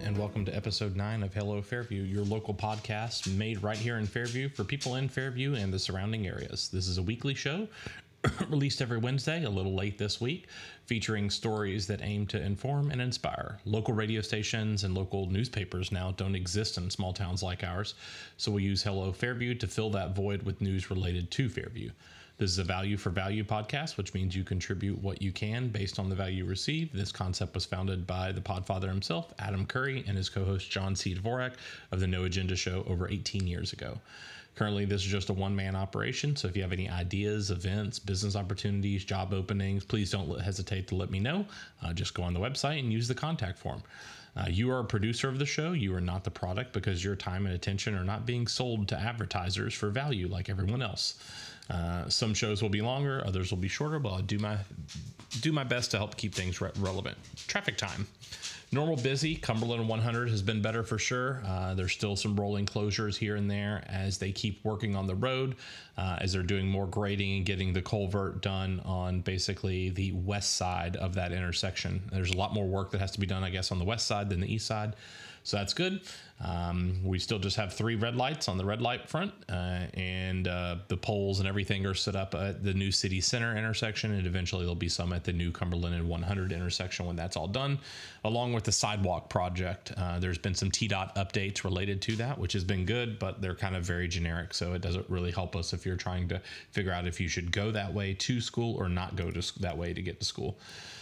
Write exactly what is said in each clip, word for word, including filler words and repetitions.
and welcome to episode nine of Hello Fairview, your local podcast made right here in Fairview for people in Fairview and the surrounding areas. This is a weekly show released every Wednesday, a little late this week, featuring stories that aim to inform and inspire. Local radio stations and local newspapers now don't exist in small towns like ours, so we use Hello Fairview to fill that void with news related to Fairview. This is a value for value podcast, which means you contribute what you can based on the value received. This concept was founded by the podfather himself, Adam Curry, and his co-host John C. Dvorak of the No Agenda Show over eighteen years ago. Currently, this is just a one-man operation, so if you have any ideas, events, business opportunities, job openings, please don't hesitate to let me know. Uh, just go on the website and use the contact form. Uh, you are a producer of the show. You are not the product because your time and attention are not being sold to advertisers for value like everyone else. Uh, some shows will be longer, others will be shorter, but I'll do my do my best to help keep things re- relevant. Traffic time. Normal busy. Cumberland one hundred has been better for sure. Uh, there's still some rolling closures here and there as they keep working on the road, uh, as they're doing more grading and getting the culvert done on basically the west side of that intersection. There's a lot more work that has to be done, I guess, on the west side than the east side. So that's good. Um, we still just have three red lights on the red light front, uh, and uh, the poles and everything are set up at the new city center intersection, and eventually there'll be some at the new Cumberland and one hundred intersection when that's all done, along with the sidewalk project. Uh, there's been some T DOT updates related to that, which has been good, but they're kind of very generic, so it doesn't really help us if you're trying to figure out if you should go that way to school or not go to that way to get to school.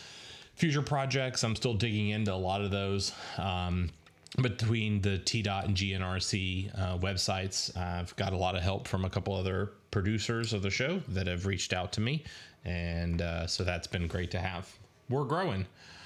Future projects, I'm still digging into a lot of those. Um, Between the T DOT and G N R C uh, websites, I've got a lot of help from a couple other producers of the show that have reached out to me, and uh, so that's been great to have. We're growing.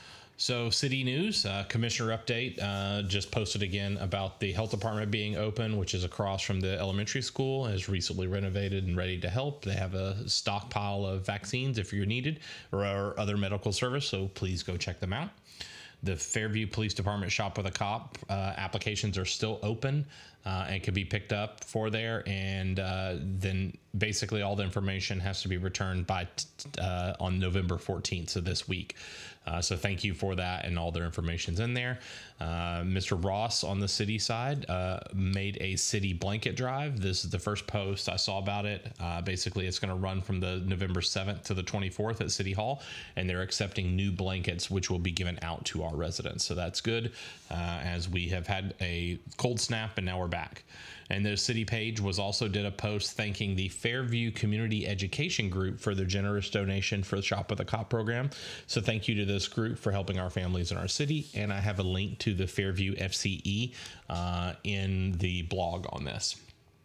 So city news, uh, commissioner update, uh, just posted again about the health department being open, which is across from the elementary school, is recently renovated and ready to help. They have a stockpile of vaccines if you're needed, or, or other medical service, so please go check them out. The Fairview Police Department Shop with a Cop uh, applications are still open uh, and can be picked up for there. And uh, then basically all the information has to be returned by t- uh, on November fourteenth, so this week. Uh, so thank you for that, and all their information's in there. Uh, Mister Ross on the city side uh, made a city blanket drive. This is the first post I saw about it. Uh, basically, it's going to run from the November seventh to the twenty-fourth at City Hall, and they're accepting new blankets, which will be given out to our residents. So that's good, uh, as we have had a cold snap, and now we're back. And the city page was also did a post thanking the Fairview Community Education Group for their generous donation for the Shop with a Cop program. So thank you to this group for helping our families in our city. And I have a link to the Fairview F C E uh, in the blog on this.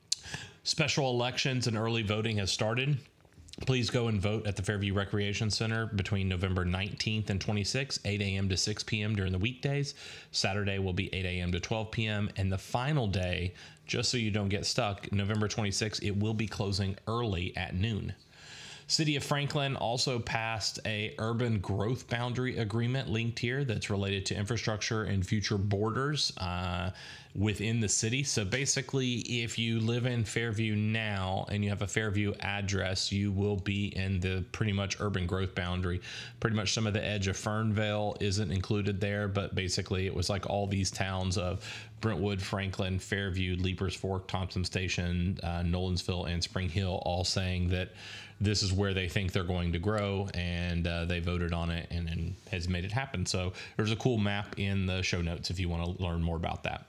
Special elections and early voting has started. Please go and vote at the Fairview Recreation Center between November nineteenth and twenty-sixth, eight a.m. to six p.m. during the weekdays. Saturday will be eight a.m. to twelve p.m. And the final day, just so you don't get stuck, November twenty-sixth, it will be closing early at noon. City of Franklin also passed a urban growth boundary agreement linked here that's related to infrastructure and future borders uh, within the city. So basically, if you live in Fairview now and you have a Fairview address, you will be in the pretty much urban growth boundary. Pretty much some of the edge of Fernvale isn't included there, but basically it was like all these towns of Brentwood, Franklin, Fairview, Leapers Fork, Thompson Station, uh, Nolensville, and Spring Hill all saying that this is where they think they're going to grow, and uh, they voted on it and, and has made it happen. So there's a cool map in the show notes if you want to learn more about that.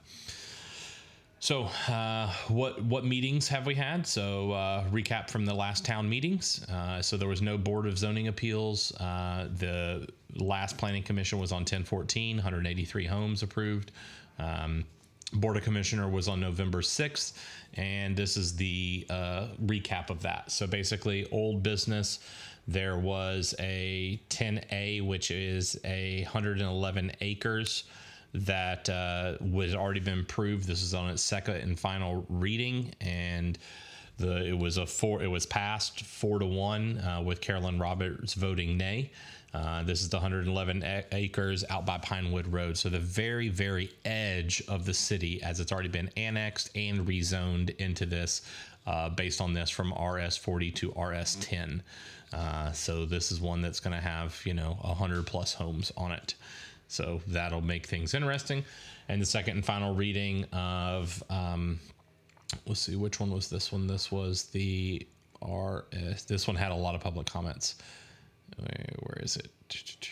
So uh, what what meetings have we had? So uh, recap from the last town meetings. Uh, so there was no Board of Zoning Appeals. Uh, the last Planning Commission was on ten fourteen, one hundred eighty-three homes approved. Um, Board of Commissioner was on November sixth, and this is the uh, recap of that. So basically, old business, there was a ten A, which is a one hundred eleven acres that uh, was already been approved. This is on its second and final reading, and the it was a four. It was passed four to one uh, with Carolyn Roberts voting nay. Uh, this is the one hundred eleven a- acres out by Pinewood Road. So the very, very edge of the city, as it's already been annexed and rezoned into this uh, based on this from R S forty to R S ten. Uh, so this is one that's going to have, you know, one hundred plus homes on it. So that'll make things interesting. And the second and final reading of, um, let's see, which one was this one? This was the R S. This one had a lot of public comments. Where is it?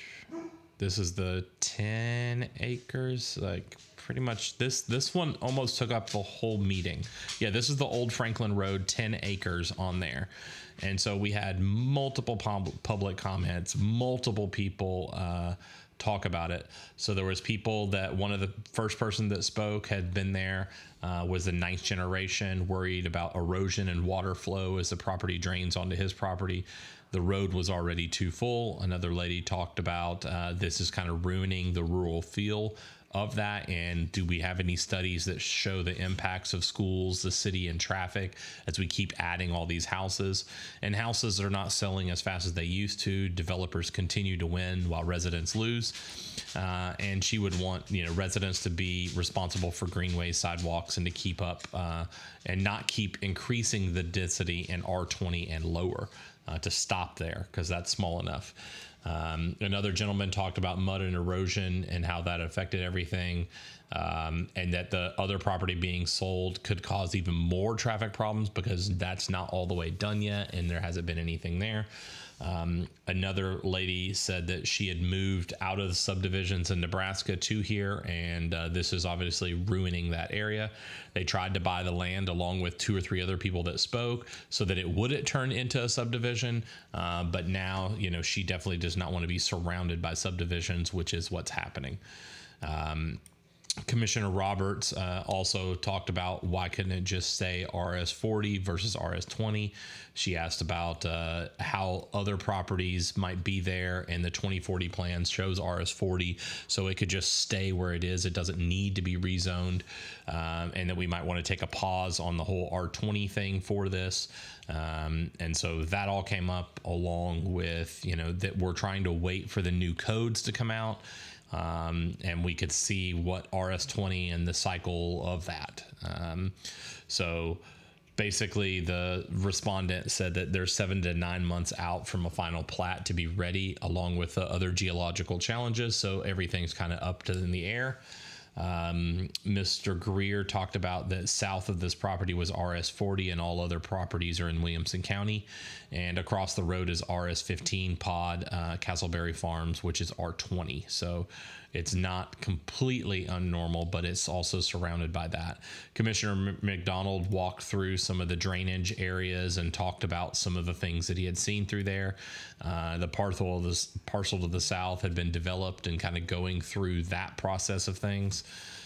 This is the ten acres. Like pretty much this, this one almost took up the whole meeting. Yeah, this is the Old Franklin Road, ten acres on there. And so we had multiple pub- public comments, multiple people, uh, talk about it. So there was people that one of the first person that spoke had been there, uh, was the ninth generation, worried about erosion and water flow as the property drains onto his property. The road was already too full. Another lady talked about uh, this is kind of ruining the rural feel of that, and do we have any studies that show the impacts of schools, the city, and traffic as we keep adding all these houses? And houses are not selling as fast as they used to. Developers continue to win while residents lose. Uh, and she would want, you know, residents to be responsible for greenways, sidewalks, and to keep up uh, and not keep increasing the density in R twenty and lower, uh, to stop there, because that's small enough. Um, another gentleman talked about mud and erosion and how that affected everything, um, and that the other property being sold could cause even more traffic problems because that's not all the way done yet and there hasn't been anything there. Um, another lady said that she had moved out of the subdivisions in Nebraska to here, and uh, this is obviously ruining that area. They tried to buy the land along with two or three other people that spoke so that it wouldn't turn into a subdivision. Uh, but now, you know, she definitely does not want to be surrounded by subdivisions, which is what's happening. Um, Commissioner Roberts uh, also talked about why couldn't it just say R S forty versus R S twenty. She asked about uh, how other properties might be there, and the twenty forty plan shows R S forty, so it could just stay where it is. It doesn't need to be rezoned, um, and that we might want to take a pause on the whole R twenty thing for this. Um, and so that all came up along with, you know, that we're trying to wait for the new codes to come out. Um, and we could see what R S twenty and the cycle of that. Um, so basically the respondent said that they're seven to nine months out from a final plat to be ready, along with the other geological challenges. So everything's kind of up to in the air. Um, Mister Greer talked about that south of this property was R S forty and all other properties are in Williamson County, and across the road is R S fifteen pod, uh, Castleberry Farms, which is R twenty. So it's not completely unnormal, but it's also surrounded by that. Commissioner M- McDonald walked through some of the drainage areas and talked about some of the things that he had seen through there. Uh, the parcel of this parcel to the south had been developed and kind of going through that process of things.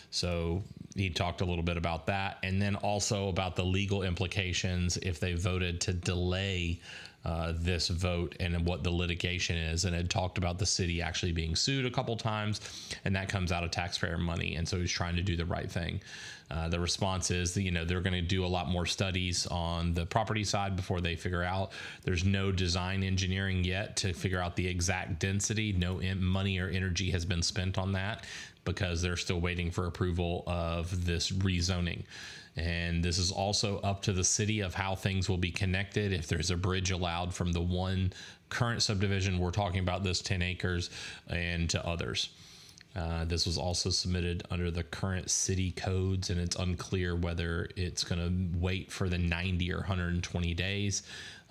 So he talked a little bit about that, and then also about the legal implications if they voted to delay uh, this vote and what the litigation is, and had talked about the city actually being sued a couple times, and that comes out of taxpayer money, and so he's trying to do the right thing. Uh, the response is that, you know, they're going to do a lot more studies on the property side before they figure out. There's no design engineering yet to figure out the exact density. No in- money or energy has been spent on that because they're still waiting for approval of this rezoning. And this is also up to the city of how things will be connected. If there's a bridge allowed from the one current subdivision, we're talking about this ten acres, and to others. Uh, this was also submitted under the current city codes, and it's unclear whether it's going to wait for the ninety or one hundred twenty days.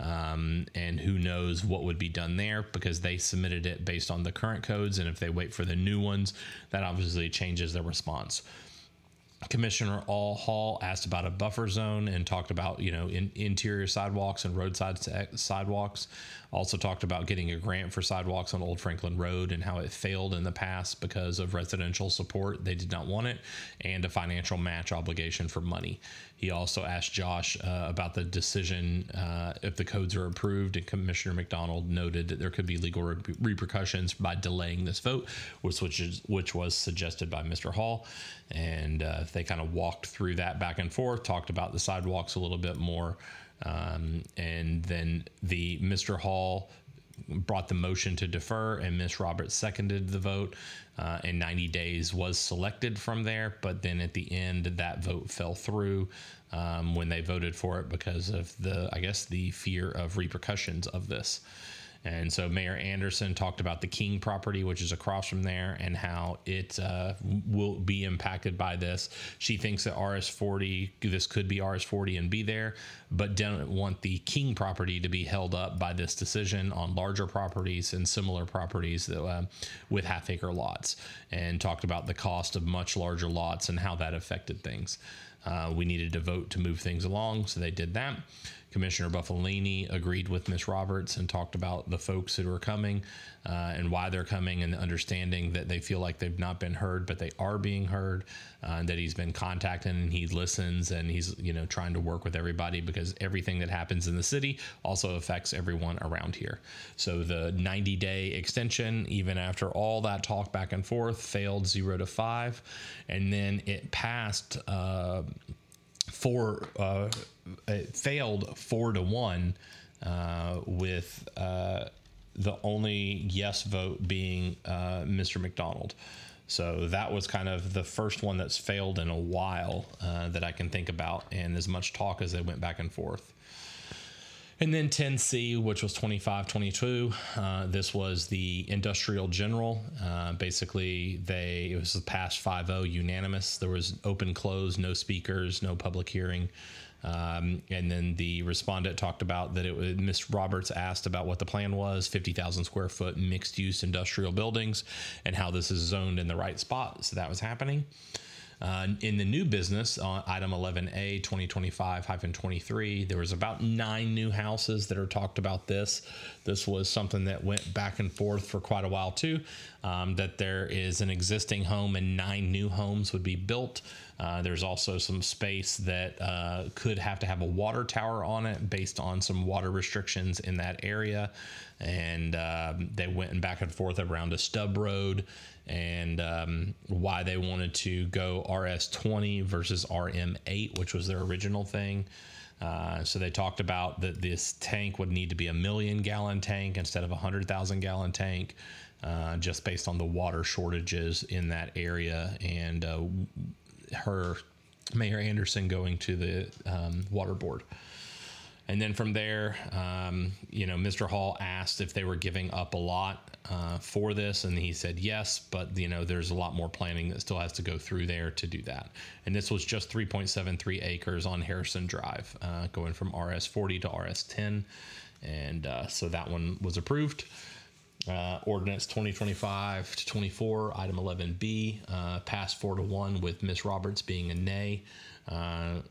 Um, and who knows what would be done there, because they submitted it based on the current codes. And if they wait for the new ones, that obviously changes the response. Commissioner All Hall asked about a buffer zone and talked about, you know, in, interior sidewalks and roadside sidewalks. Also talked about getting a grant for sidewalks on Old Franklin Road and how it failed in the past because of residential support. They did not want it, and a financial match obligation for money. He also asked Josh uh, about the decision uh, if the codes are approved, and Commissioner McDonald noted that there could be legal re- repercussions by delaying this vote, which, which, is, which was suggested by Mister Hall. And uh, they kind of walked through that back and forth, talked about the sidewalks a little bit more. Um, and then the Mister Hall brought the motion to defer, and Miz Roberts seconded the vote, uh, and ninety days was selected from there. But then at the end, that vote fell through um, when they voted for it because of the, I guess, the fear of repercussions of this. And so Mayor Anderson talked about the King property, which is across from there, and how it uh, will be impacted by this. She thinks that R S forty, this could be R S forty and be there, but don't want the King property to be held up by this decision on larger properties and similar properties that, uh, with half acre lots, and talked about the cost of much larger lots and how that affected things. Uh, we needed to vote to move things along, so they did that. Commissioner Buffalini agreed with Miz Roberts and talked about the folks that are coming uh, and why they're coming, and understanding that they feel like they've not been heard, but they are being heard, uh, and that he's been contacted and he listens, and he's, you know, trying to work with everybody, because everything that happens in the city also affects everyone around here. So the ninety day extension, even after all that talk back and forth, failed zero to five, and then it passed uh, four, uh, it failed four to one, uh, with uh, the only yes vote being uh, Mister McDonald. So that was kind of the first one that's failed in a while uh, that I can think about, and as much talk as they went back and forth. And then ten C, which was twenty-five twenty-two, uh, this was the Industrial General. Uh, basically, they it was passed five oh unanimous. There was open close, no speakers, no public hearing. Um, and then the respondent talked about that it was, Miz Roberts asked about what the plan was, fifty thousand square foot mixed use industrial buildings, and how this is zoned in the right spot. So that was happening. Uh, in the new business, uh, item eleven A twenty twenty-five twenty-three, there was about nine new houses that are talked about this. This was something that went back and forth for quite a while too, um, that there is an existing home and nine new homes would be built. Uh, there's also some space that uh, could have to have a water tower on it based on some water restrictions in that area. And uh, they went back and forth around a stub road, and um, why they wanted to go R S twenty versus R M eight, which was their original thing. Uh, so they talked about that this tank would need to be a million gallon tank instead of a hundred thousand gallon tank, uh, just based on the water shortages in that area, and uh, her Mayor Anderson going to the um, water board. And then from there, um, you know, Mister Hall asked if they were giving up a lot uh, for this, and he said yes, but, you know, there's a lot more planning that still has to go through there to do that. And this was just three point seven three acres on Harrison Drive, uh, going from R S forty to R S ten. And uh, so that one was approved. Uh, ordinance twenty twenty-five to twenty-four, item eleven B, uh, passed four to one with Miz Roberts being a nay. Uh,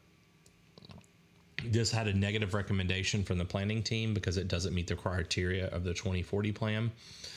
This had a negative recommendation from the planning team because it doesn't meet the criteria of the twenty forty plan.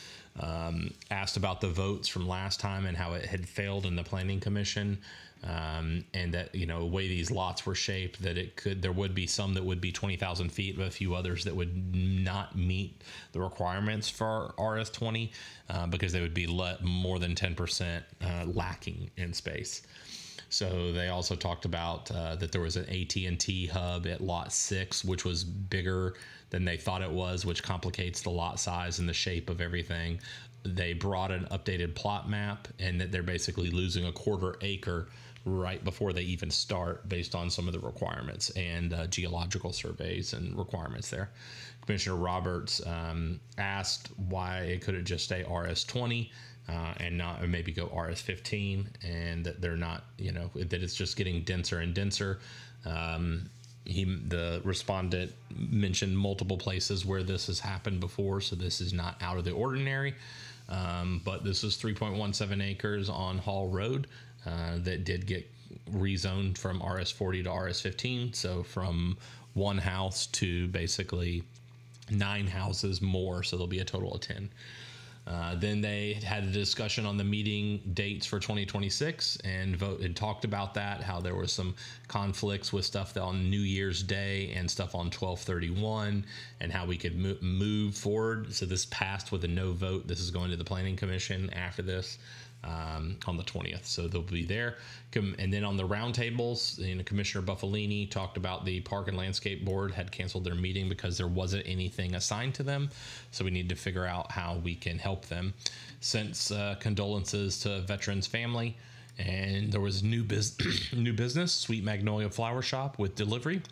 Um, asked about the votes from last time and how it had failed in the planning commission, um, and that, you know, the way these lots were shaped, that it could, there would be some that would be twenty thousand feet, but a few others that would not meet the requirements for R S twenty uh, because they would be let more than ten percent uh, lacking in space. So they also talked about uh, that there was an A T and T hub at lot six, which was bigger than they thought it was, which complicates the lot size and the shape of everything. They brought an updated plot map, and that they're basically losing a quarter acre right before they even start based on some of the requirements and uh, geological surveys and requirements there. Commissioner Roberts um, asked why it couldn't just stay R S twenty. Uh, and not, or maybe go R S fifteen, and that they're not, you know, that it's just getting denser and denser. Um, he, the respondent mentioned multiple places where this has happened before, so this is not out of the ordinary. Um, but this is three point one seven acres on Hall Road uh, that did get rezoned from R S forty to R S fifteen. So from one house to basically nine houses more, so there'll be a total of ten. Uh, then they had a discussion on the meeting dates for twenty twenty-six and vote and talked about that, how there was some conflicts with stuff on New Year's Day and stuff on twelve thirty-one, and how we could mo- move forward. So this passed with a no vote. This is going to the Planning Commission after this um, on the twentieth. So they'll be there. And then on the roundtables, you know, Commissioner Buffalini talked about the Park and Landscape Board had canceled their meeting because there wasn't anything assigned to them. So we need to figure out how we can help them. Since uh, condolences to veterans' family, and there was new, bus- new business, Sweet Magnolia Flower Shop with delivery.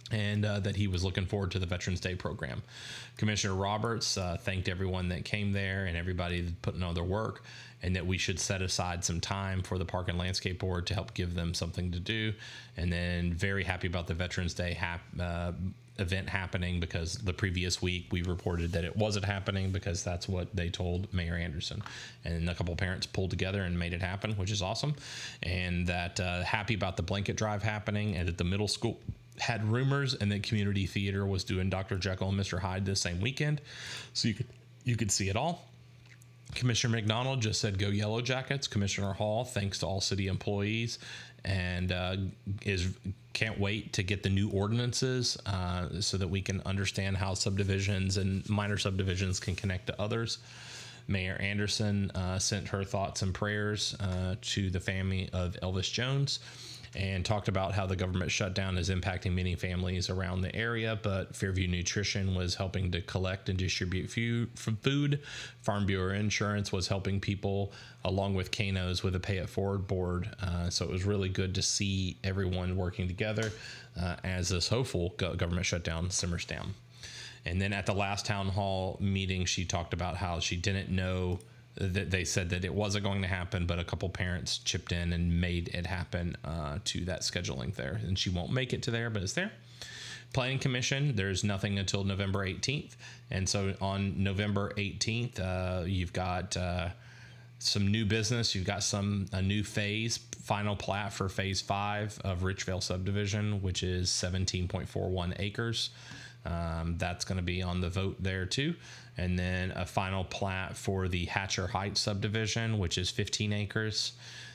and uh, that he was looking forward to the Veterans Day program. Commissioner Roberts uh, thanked everyone that came there and everybody that put in all their work, and that we should set aside some time for the Park and Landscape Board to help give them something to do. And then very happy about the Veterans Day hap- uh, event happening, because the previous week we reported that it wasn't happening because that's what they told Mayor Anderson, and a couple of parents pulled together and made it happen, which is awesome. And that uh, happy about the blanket drive happening, and that the middle school had rumors, and that community theater was doing Doctor Jekyll and Mister Hyde this same weekend, so you could you could see it all. Commissioner McDonald just said go Yellow Jackets. Commissioner Hall thanks to all city employees, and uh, is can't wait to get the new ordinances uh, so that we can understand how subdivisions and minor subdivisions can connect to others. Mayor Anderson uh, sent her thoughts and prayers uh, to the family of Elvis Jones, and talked about how the government shutdown is impacting many families around the area, but Fairview Nutrition was helping to collect and distribute food. Farm Bureau Insurance was helping people, along with Kano's, with a Pay It Forward board. Uh, so it was really good to see everyone working together uh, as this hopeful government shutdown simmers down. And then at the last town hall meeting, she talked about how she didn't know that they said that it wasn't going to happen, but a couple parents chipped in and made it happen uh, to that scheduling there. And she won't make it to there, but it's there. Planning Commission, there's nothing until November eighteenth. And so on November eighteenth, uh, you've got uh, some new business. You've got some a new phase, final plat for phase five of Richvale subdivision, which is seventeen point four one acres. Um, that's going to be on the vote there too. And then a final plat for the Hatcher Heights subdivision, which is fifteen acres,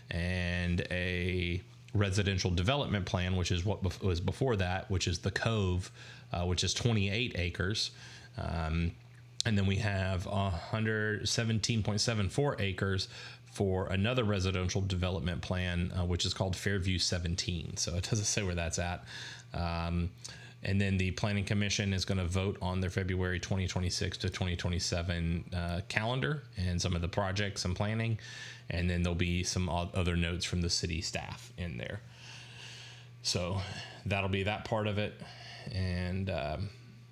and a residential development plan, which is what bef- was before that, which is the Cove, uh, which is twenty-eight acres. Um, and then we have one hundred seventeen point seven four acres for another residential development plan, uh, which is called Fairview seventeen. So it doesn't say where that's at. Um, And then the Planning Commission is going to vote on their February twenty twenty-six to twenty twenty-seven uh, calendar and some of the projects and planning. And then there'll be some other notes from the city staff in there. So that'll be that part of it. And um,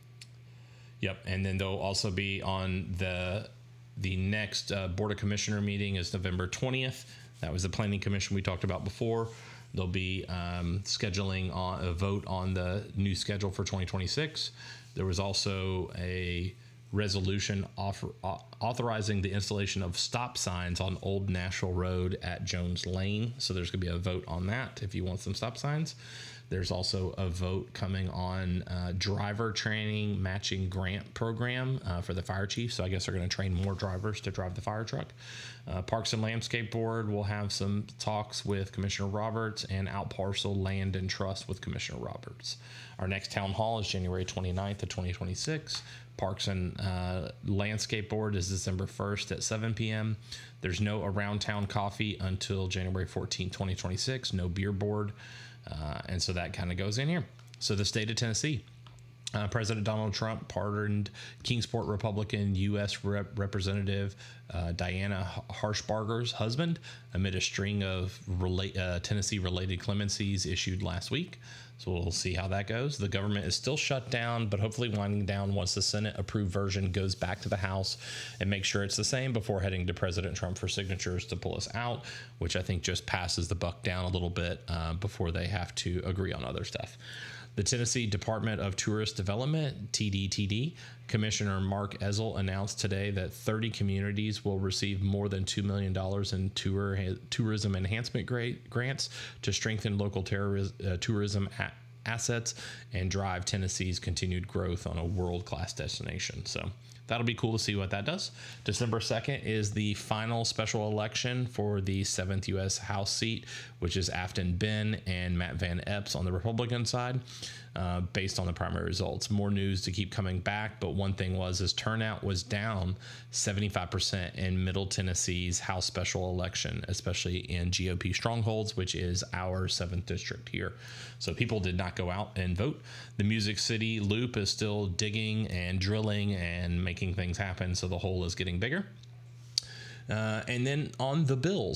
yep. And then there'll also be on the the next uh, Board of Commissioner meeting is November twentieth. That was the Planning Commission we talked about before. They'll be um, scheduling on a vote on the new schedule for twenty twenty-six. There was also a resolution offer, uh, authorizing the installation of stop signs on Old Nashville Road at Jones Lane. So there's going to be a vote on that if you want some stop signs. There's also a vote coming on uh, driver training matching grant program uh, for the fire chief. So I guess they're going to train more drivers to drive the fire truck. Uh, Parks and Landscape Board will have some talks with Commissioner Roberts, and Out Parcel Land and Trust with Commissioner Roberts. Our next town hall is January twenty-ninth of twenty twenty-six. Parks and uh, Landscape Board is December first at seven p.m. There's no Around Town Coffee until January fourteenth, twenty twenty-six. No beer board. Uh, and so that kind of goes in here. So the state of Tennessee. Uh, President Donald Trump pardoned Kingsport Republican U S Rep- Representative uh, Diana Harshbarger's husband amid a string of rela- uh, Tennessee-related clemencies issued last week. So we'll see how that goes. The government is still shut down, but hopefully winding down once the Senate-approved version goes back to the House and make sure it's the same before heading to President Trump for signatures to pull us out, which I think just passes the buck down a little bit uh, before they have to agree on other stuff. The Tennessee Department of Tourist Development, T D T D, Commissioner Mark Ezel announced today that thirty communities will receive more than two million dollars in tour, tourism enhancement grants to strengthen local terroriz- uh, tourism a- assets and drive Tennessee's continued growth on a world-class destination. So that'll be cool to see what that does. December second is the final special election for the seventh U S House seat, which is Afton Ben and Matt Van Epps on the Republican side, uh, based on the primary results. More news to keep coming back, but one thing was his turnout was down seventy-five percent in Middle Tennessee's House special election, especially in G O P strongholds, which is our seventh district here. So people did not go out and vote. The Music City Loop is still digging and drilling and making things happen, so the hole is getting bigger. Uh, and then on the bills,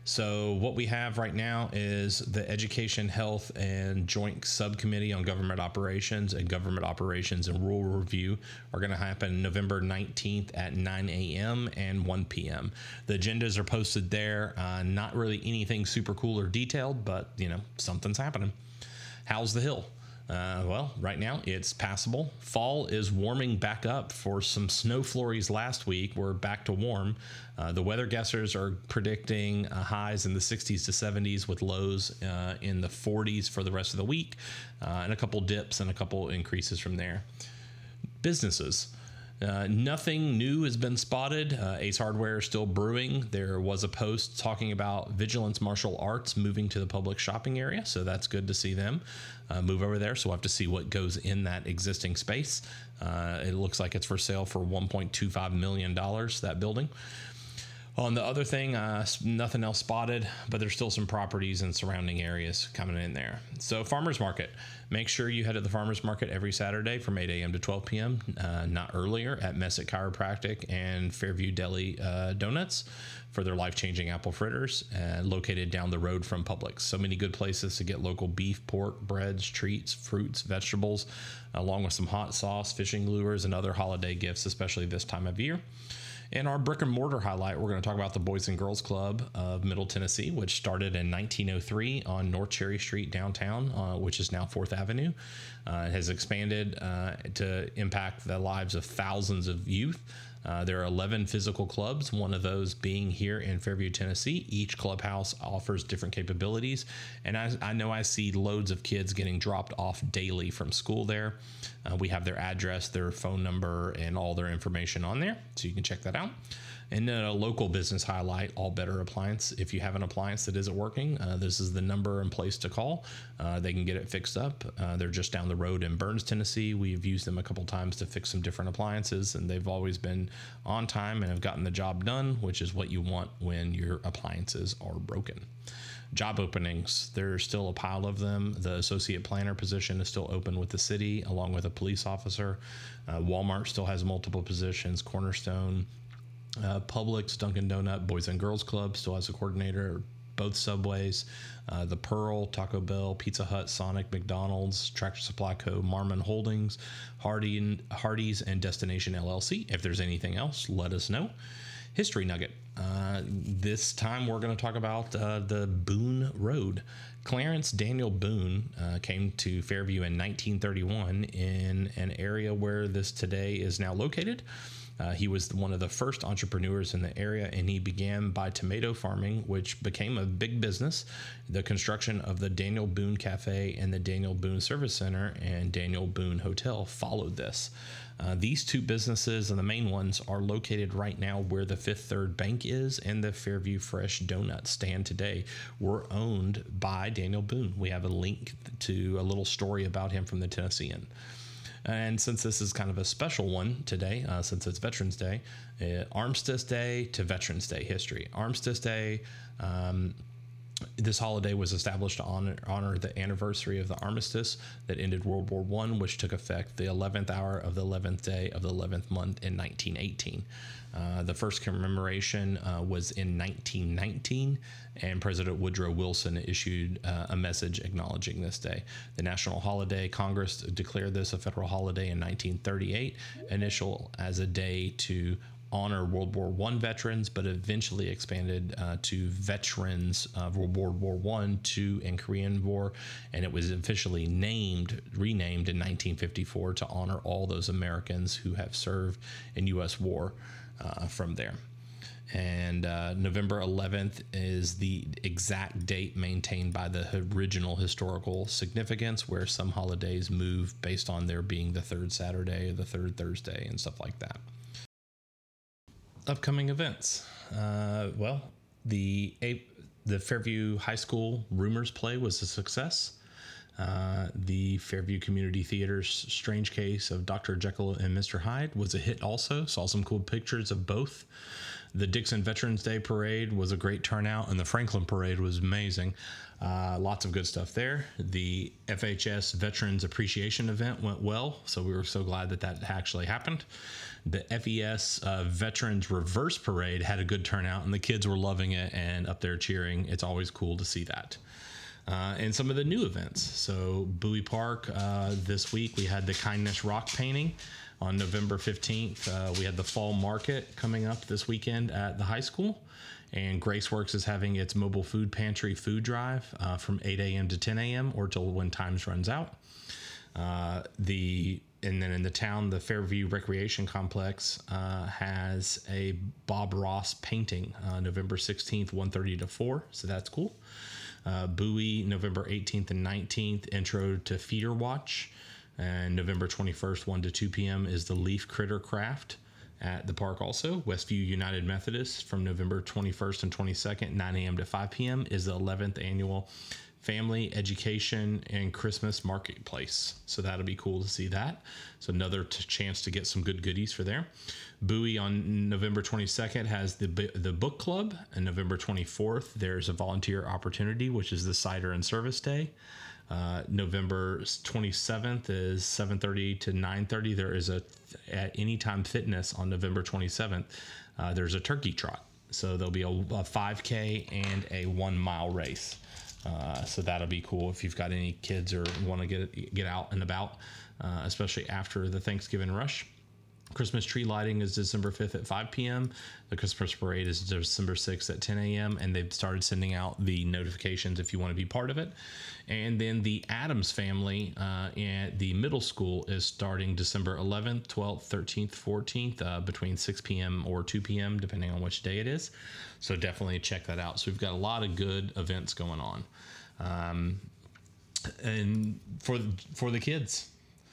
So what we have right now is the Education, Health, and Joint Subcommittee on Government Operations and Government Operations and Rural Review are going to happen November nineteenth at nine a.m. and one p.m. The agendas are posted there. Uh, not really anything super cool or detailed, but, you know, something's happening. How's the Hill? Uh, well, right now it's passable. Fall is warming back up for some snow flurries last week. We're back to warm. Uh, the weather guessers are predicting uh, highs in the sixties to seventies with lows uh, in the forties for the rest of the week, uh, and a couple dips and a couple increases from there. Businesses. Uh, nothing new has been spotted. Uh, Ace Hardware is still brewing. There was a post talking about Vigilance Martial Arts moving to the public shopping area, so that's good to see them uh, move over there. So we'll have to see what goes in that existing space. Uh, it looks like it's for sale for one point two five million dollars, that building. On the other thing, uh, nothing else spotted, but there's still some properties in surrounding areas coming in there. So farmers market, make sure you head to the farmers market every Saturday from eight a.m. to twelve p.m., uh, not earlier, at Messick Chiropractic and Fairview Deli uh, Donuts for their life-changing apple fritters, uh, located down the road from Publix. So many good places to get local beef, pork, breads, treats, fruits, vegetables, along with some hot sauce, fishing lures, and other holiday gifts, especially this time of year. In our brick and mortar highlight, we're going to talk about the Boys and Girls Club of Middle Tennessee, which started in nineteen oh three on North Cherry Street downtown, uh, which is now fourth Avenue. Uh, it has expanded uh, to impact the lives of thousands of youth. Uh, there are eleven physical clubs, one of those being here in Fairview, Tennessee. Each clubhouse offers different capabilities, and I, I know I see loads of kids getting dropped off daily from school there. Uh, we have their address, their phone number, and all their information on there, so you can check that out. And then a local business highlight, All Better Appliance. If you have an appliance that isn't working, uh, this is the number and place to call. Uh, they can get it fixed up. Uh, they're just down the road in Burns, Tennessee. We've used them a couple times to fix some different appliances, and they've always been on time and have gotten the job done, which is what you want when your appliances are broken. Job openings, there's still a pile of them. The associate planner position is still open with the city, along with a police officer. Uh, Walmart still has multiple positions. Cornerstone, Uh, Publix, Dunkin' Donut, Boys and Girls Club still has a coordinator. Both Subways, uh, the Pearl, Taco Bell, Pizza Hut, Sonic, McDonald's, Tractor Supply Co., Marmon Holdings, Hardy and, Hardee's, and Destination L L C. If there's anything else, let us know. History Nugget. Uh, this time we're going to talk about uh, the Boone Road. Clarence Daniel Boone uh, came to Fairview in nineteen thirty-one in an area where this today is now located. Uh, he was one of the first entrepreneurs in the area, and he began by tomato farming, which became a big business. The construction of the Daniel Boone Cafe and the Daniel Boone Service Center and Daniel Boone Hotel followed this. Uh, these two businesses, and the main ones, are located right now where the Fifth Third Bank is and the Fairview Fresh Donuts stand today. Were owned by Daniel Boone. We have a link to a little story about him from the Tennessean. And since this is kind of a special one today, uh, since it's Veterans Day, uh, Armistice Day to Veterans Day history. Armistice Day, um, this holiday was established to honor, honor the anniversary of the armistice that ended World War One, which took effect the eleventh hour of the eleventh day of the eleventh month in nineteen eighteen. Uh, the first commemoration uh, was in nineteen nineteen, and President Woodrow Wilson issued uh, a message acknowledging this day. The national holiday, Congress declared this a federal holiday in nineteen thirty-eight, initial as a day to honor World War One veterans, but eventually expanded uh, to veterans of World War One, Two, and Korean War, and it was officially named, renamed in nineteen fifty-four to honor all those Americans who have served in U S war uh, from there. And uh, November eleventh is the exact date maintained by the original historical significance, where some holidays move based on there being the third Saturday or the third Thursday and stuff like that. Upcoming events. Uh, well, the the Fairview High School Rumors play was a success. Uh, the Fairview Community Theater's Strange Case of Doctor Jekyll and Mister Hyde was a hit also. Saw some cool pictures of both. The Dixon Veterans Day Parade was a great turnout, and the Franklin Parade was amazing. Uh, lots of good stuff there. The F H S Veterans Appreciation event went well, so we were so glad that that actually happened. The F E S uh, Veterans Reverse Parade had a good turnout, and the kids were loving it and up there cheering. It's always cool to see that. Uh, and some of the new events. So Bowie Park, uh, this week we had the Kindness Rock painting. On November fifteenth, uh, we had the Fall Market coming up this weekend at the high school. And Graceworks is having its mobile food pantry food drive uh, from eight a.m. to ten a.m. or till when times runs out. Uh, the and then in the town, the Fairview Recreation Complex uh, has a Bob Ross painting uh, November sixteenth, one thirty to four. So that's cool. Uh, Bowie, November eighteenth and nineteenth, Intro to Feeder Watch. And November twenty-first, one to two p.m. is the Leaf Critter Craft at the park also. Westview United Methodist from November twenty-first and twenty-second, nine a.m. to five p.m. is the eleventh annual Family Education and Christmas Marketplace. So that'll be cool to see that. So another t- chance to get some good goodies for there. Bowie on November twenty-second has the the book club, and November twenty-fourth there's a volunteer opportunity, which is the cider and service day. Uh, November twenty-seventh is seven thirty to nine thirty. There is a at Anytime Fitness on November twenty-seventh. Uh, there's a turkey trot, so there'll be a, a five K and a one mile race. Uh, so that'll be cool if you've got any kids or want to get get out and about, uh, especially after the Thanksgiving rush. Christmas tree lighting is December fifth at five p.m. The Christmas parade is December sixth at ten a.m. And they've started sending out the notifications if you want to be part of it. And then the Adams family uh, at the middle school is starting December eleventh, twelfth, thirteenth, fourteenth, uh, between six p.m. or two p.m., depending on which day it is. So definitely check that out. So we've got a lot of good events going on. Um, and for for the kids.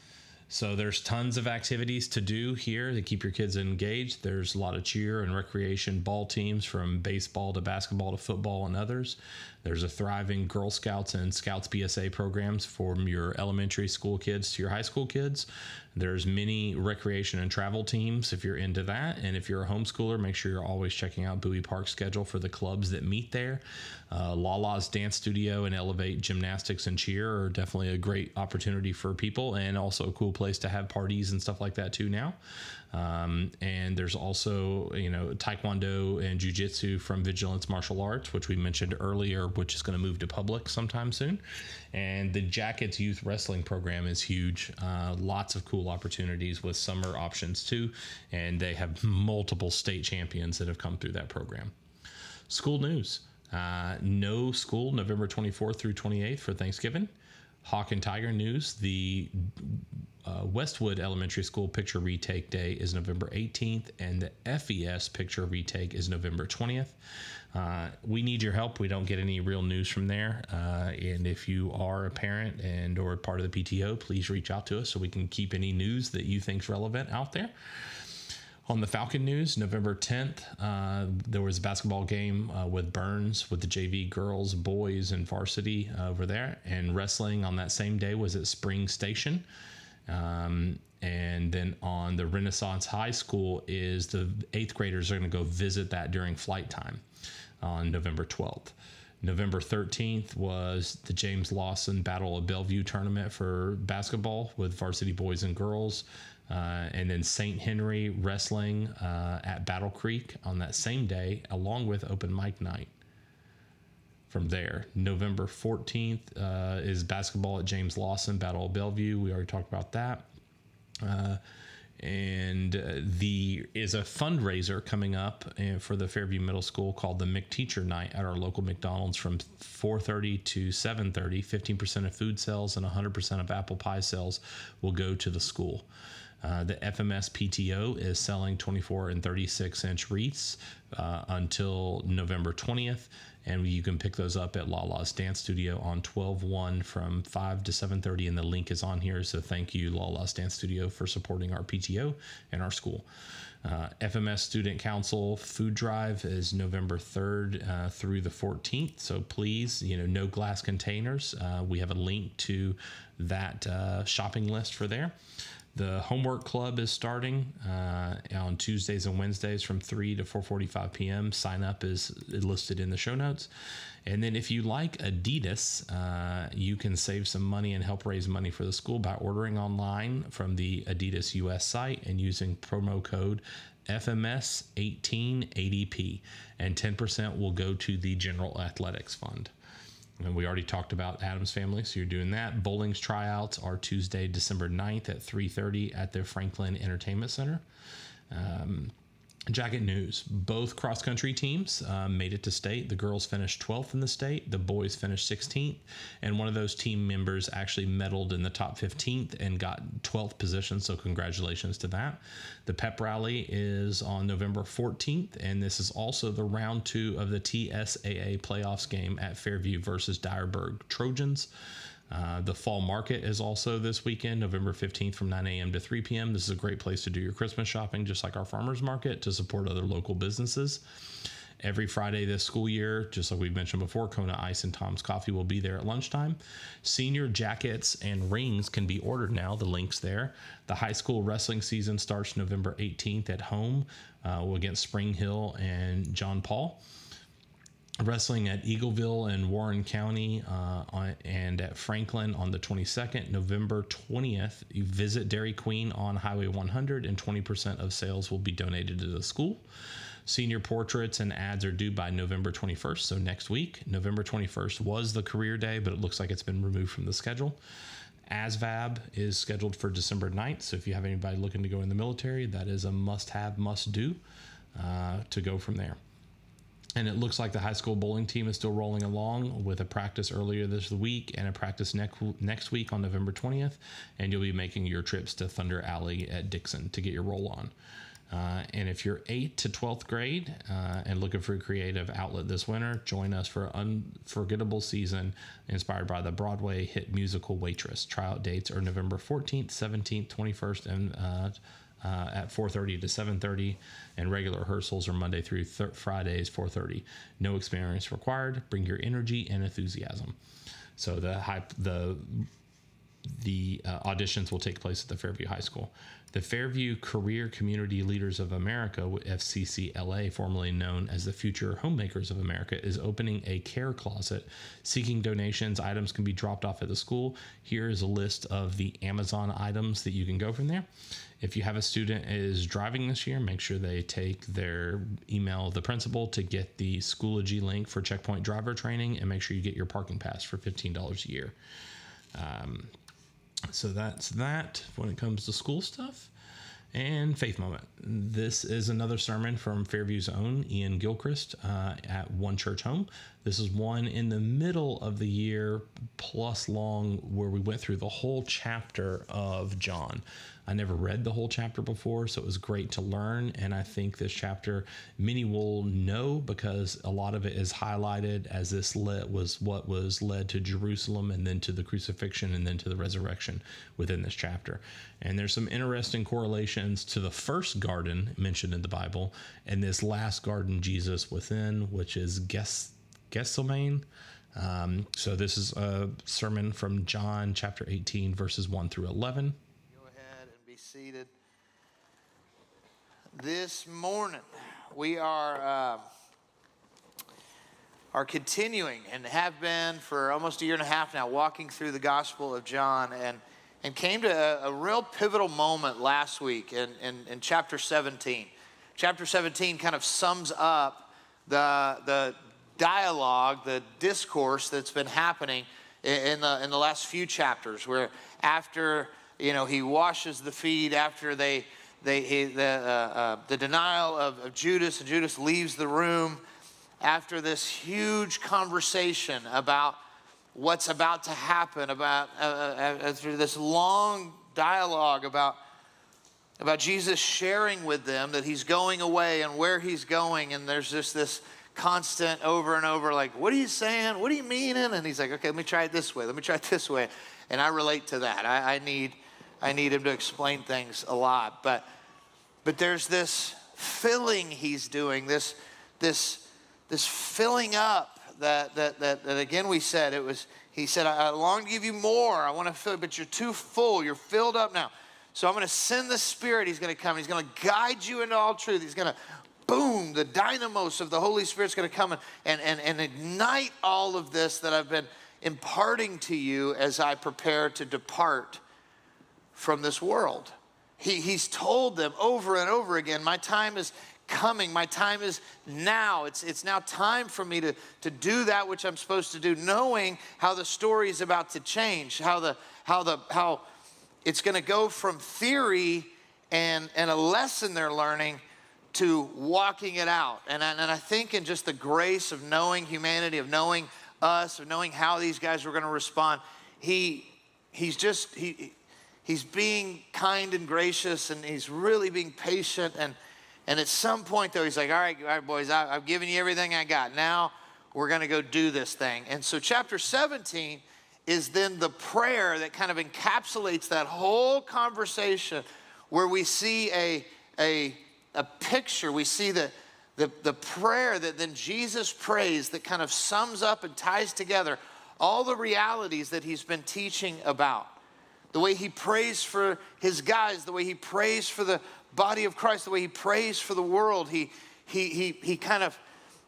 So there's tons of activities to do here to keep your kids engaged. There's a lot of cheer and recreation ball teams, from baseball to basketball to football and others. There's a thriving Girl Scouts and Scouts B S A programs from your elementary school kids to your high school kids. There's many recreation and travel teams if you're into that. And if you're a homeschooler, make sure you're always checking out Bowie Park's schedule for the clubs that meet there. Uh, Lala's Dance Studio and Elevate Gymnastics and Cheer are definitely a great opportunity for people, and also a cool place to have parties and stuff like that too now. Um, and there's also, you know, Taekwondo and Jiu-Jitsu from Vigilance Martial Arts, which we mentioned earlier, which is going to move to public sometime soon. And the Jackets Youth Wrestling Program is huge. Uh, lots of cool opportunities with summer options too. And they have multiple state champions that have come through that program. School news. Uh, no school November twenty-fourth through twenty-eighth for Thanksgiving. Hawk and Tiger news. The uh, Westwood Elementary School Picture Retake Day is November eighteenth, and the F E S Picture Retake is November twentieth. Uh, we need your help. We don't get any real news from there. Uh, and if you are a parent and or part of the P T O, please reach out to us so we can keep any news that you think is relevant out there. On the Falcon news, November tenth, uh, there was a basketball game uh, with Burns with the J V girls, boys, and varsity uh, over there. And wrestling on that same day was at Spring Station. Um, and then on the Renaissance High School is the eighth graders are going to go visit that during flight time on November twelfth. November thirteenth was the James Lawson Battle of Bellevue tournament for basketball with varsity boys and girls. Uh, and then Saint Henry wrestling uh, at Battle Creek on that same day, along with open mic night. From there, November fourteenth uh, is basketball at James Lawson Battle of Bellevue. We already talked about that. Uh, and uh, the is a fundraiser coming up uh, for the Fairview Middle School called the McTeacher Night at our local McDonald's from four thirty to seven thirty. fifteen percent of food sales and one hundred percent of apple pie sales will go to the school. Uh, the F M S P T O is selling twenty-four and thirty-six inch wreaths uh, until November twentieth, and you can pick those up at Lala's Dance Studio on twelve one from five to seven thirty, and the link is on here. So thank you, Lala's Dance Studio, for supporting our P T O and our school. Uh, F M S Student Council Food Drive is November third uh, through the fourteenth. So please, you know, no glass containers. Uh, we have a link to that uh, shopping list for there. The homework club is starting uh, on Tuesdays and Wednesdays from three to four forty-five p.m. Sign up is listed in the show notes. And then if you like Adidas, uh, you can save some money and help raise money for the school by ordering online from the Adidas U S site and using promo code F M S eighteen eighty p, and ten percent will go to the General Athletics Fund. And we already talked about Adam's Family, so you're doing that. Bowling's tryouts are Tuesday, December ninth at three thirty at the Franklin Entertainment Center. Um, Jacket news. Both cross-country teams um, made it to state. The girls finished twelfth in the state. The boys finished sixteenth. And one of those team members actually medaled in the top fifteenth and got twelfth position, so congratulations to that. The pep rally is on November fourteenth, and this is also the round two of the T S A A playoffs game at Fairview versus Dyersburg Trojans. Uh, the fall market is also this weekend, November fifteenth from nine a.m. to three p.m. This is a great place to do your Christmas shopping, just like our farmers market, to support other local businesses. Every Friday this school year, just like we've mentioned before, Kona Ice and Tom's Coffee will be there at lunchtime. Senior jackets and rings can be ordered now. The link's there. The high school wrestling season starts November eighteenth at home uh, against Spring Hill and John Paul. Wrestling at Eagleville and Warren County uh, on, and at Franklin on the twenty-second. November twentieth, you visit Dairy Queen on Highway one hundred, and twenty percent of sales will be donated to the school. Senior portraits and ads are due by November twenty-first, so next week. November twenty-first was the career day, but it looks like it's been removed from the schedule. A S V A B is scheduled for December ninth, so if you have anybody looking to go in the military, that is a must-have, must-do uh, to go from there. And it looks like the high school bowling team is still rolling along with a practice earlier this week and a practice next next week on November twentieth. And you'll be making your trips to Thunder Alley at Dixon to get your roll on. Uh, and if you're eighth to twelfth grade uh, and looking for a creative outlet this winter, join us for an unforgettable season inspired by the Broadway hit musical Waitress. Tryout dates are November fourteenth, seventeenth, twenty-first, and uh, Uh, at four thirty to seven thirty, and regular rehearsals are Monday through th- Fridays, four thirty. No experience required. Bring your energy and enthusiasm. So the hype, the the uh, auditions will take place at the Fairview High School. The Fairview Career Community Leaders of America, F C C L A, formerly known as the Future Homemakers of America, is opening a care closet. Seeking donations, items can be dropped off at the school. Here is a list of the Amazon items that you can go from there. If you have a student is driving this year, make sure they take their email the principal to get the Schoology link for Checkpoint driver training, and make sure you get your parking pass for fifteen dollars a year. Um, so that's that when it comes to school stuff. And Faith Moment. This is another sermon from Fairview's own Ian Gilchrist uh, at One Church Home. This is one in the middle of the year plus long where we went through the whole chapter of John. I never read the whole chapter before, so it was great to learn. And I think this chapter, many will know because a lot of it is highlighted as this led, was what was led to Jerusalem and then to the crucifixion and then to the resurrection within this chapter. And there's some interesting correlations to the first garden mentioned in the Bible and this last garden, Jesus within, which is Ges- Gethsemane. Um, so this is a sermon from John chapter eighteen, verses one through eleven. Be seated. This morning we are uh, are continuing and have been for almost a year and a half now, walking through the Gospel of John, and and came to a, a real pivotal moment last week in, in, in chapter seventeen. Chapter seventeen kind of sums up the the dialogue, the discourse that's been happening in, in the in the last few chapters, where after You know, he washes the feet after they, they he, the, uh, uh, the denial of, of Judas, and Judas leaves the room after this huge conversation about what's about to happen, about uh, uh, through this long dialogue about, about Jesus sharing with them that he's going away and where he's going, and there's just this constant over and over, like, what are you saying? What are you meaning? And he's like, okay, let me try it this way. Let me try it this way. And I relate to that. I, I need... I need him to explain things a lot, but but there's this filling he's doing, this this this filling up that that that, that again we said it was. He said, I long to give you more. I want to fill, but you're too full. You're filled up now. So I'm going to send the Spirit. He's going to come. He's going to guide you into all truth. He's going to, boom, the dynamos of the Holy Spirit's going to come and, and, and, and ignite all of this that I've been imparting to you as I prepare to depart from this world. He, he's told them over and over again, my time is coming. My time is now. It's, it's now time for me to, to do that which I'm supposed to do, knowing how the story is about to change, how the how the how it's going to go from theory and, and a lesson they're learning to walking it out. And I, and I think in just the grace of knowing humanity, of knowing us, of knowing how these guys were going to respond, he he's just he he's being kind and gracious, and he's really being patient. And And at some point, though, he's like, all right, all right, boys, I, I've given you everything I got. Now we're going to go do this thing. And so chapter seventeen is then the prayer that kind of encapsulates that whole conversation, where we see a, a, a picture. We see the, the, the prayer that then Jesus prays that kind of sums up and ties together all the realities that he's been teaching about. The way he prays for his guys, the way he prays for the body of Christ, the way he prays for the world. He, he, he, he kind of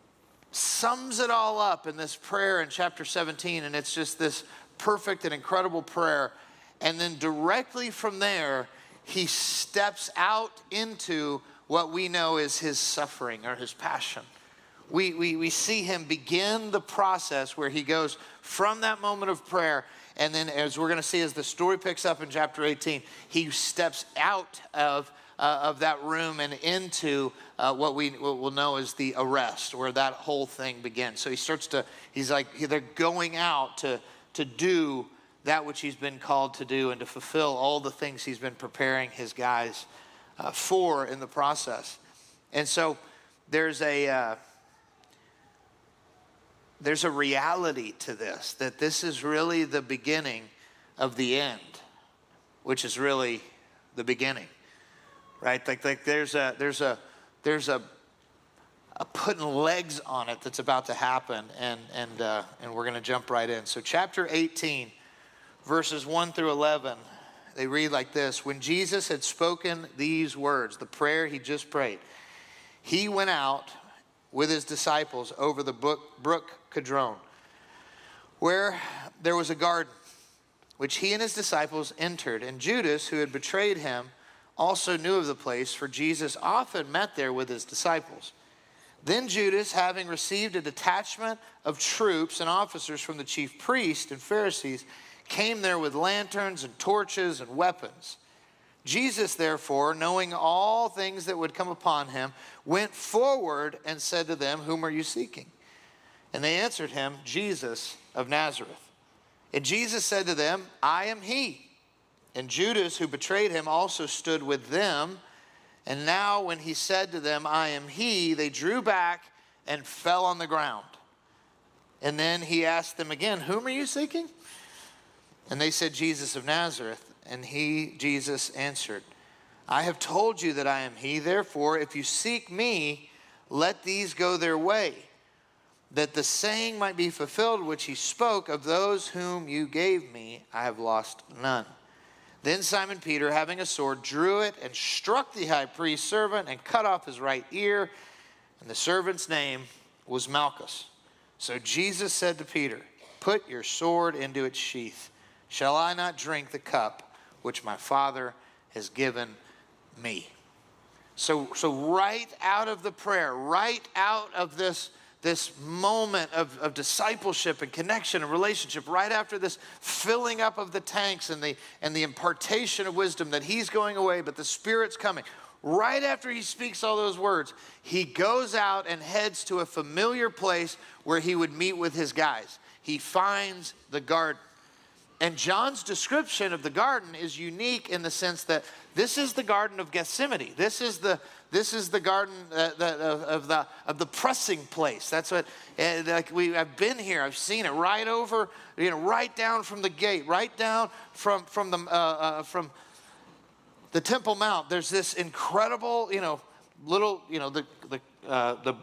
sums it all up in this prayer in chapter seventeen, and it's just this perfect and incredible prayer. And then directly from there, he steps out into what we know is his suffering or his passion. We, we, we see him begin the process where he goes from that moment of prayer, and then as we're going to see as the story picks up in chapter eighteen, he steps out of Uh, of that room and into uh, what we what we'll know as the arrest, where that whole thing begins. So he starts to, he's like, they're going out to, to do that which he's been called to do and to fulfill all the things he's been preparing his guys uh, for in the process. And so there's a, uh, there's a reality to this, that this is really the beginning of the end, which is really the beginning. Right, like like there's a there's a there's a, a putting legs on it that's about to happen, and and uh, and we're going to jump right in. So chapter eighteen, verses one through eleven, they read like this: When Jesus had spoken these words, the prayer he just prayed, he went out with his disciples over the brook, brook Kidron, where there was a garden, which he and his disciples entered, and Judas, who had betrayed him, also knew of the place, for Jesus often met there with his disciples. Then Judas, having received a detachment of troops and officers from the chief priests and Pharisees, came there with lanterns and torches and weapons. Jesus, therefore, knowing all things that would come upon him, went forward and said to them, "Whom are you seeking?" And they answered him, "Jesus of Nazareth." And Jesus said to them, "I am he." And Judas, who betrayed him, also stood with them. And now when he said to them, "I am he," they drew back and fell on the ground. And then he asked them again, "Whom are you seeking?" And they said, "Jesus of Nazareth." And he, Jesus, answered, "I have told you that I am he. Therefore, if you seek me, let these go their way, that the saying might be fulfilled which he spoke, of those whom you gave me, I have lost none." Then Simon Peter, having a sword, drew it and struck the high priest's servant and cut off his right ear. And the servant's name was Malchus. So Jesus said to Peter, "Put your sword into its sheath. Shall I not drink the cup which my Father has given me?" So, so right out of the prayer, right out of this this moment of, of discipleship and connection and relationship, right after this filling up of the tanks and the, and the impartation of wisdom that he's going away, but the Spirit's coming. Right after he speaks all those words, he goes out and heads to a familiar place where he would meet with his guys. He finds the garden. And John's description of the garden is unique in the sense that this is the Garden of Gethsemane. This is the this is the garden uh, the, of, of the of the pressing place. That's what uh, like we. I've been here. I've seen it right over, you know, right down from the gate, right down from from the uh, uh, from the Temple Mount. There's this incredible, you know, little, you know, the the uh, the.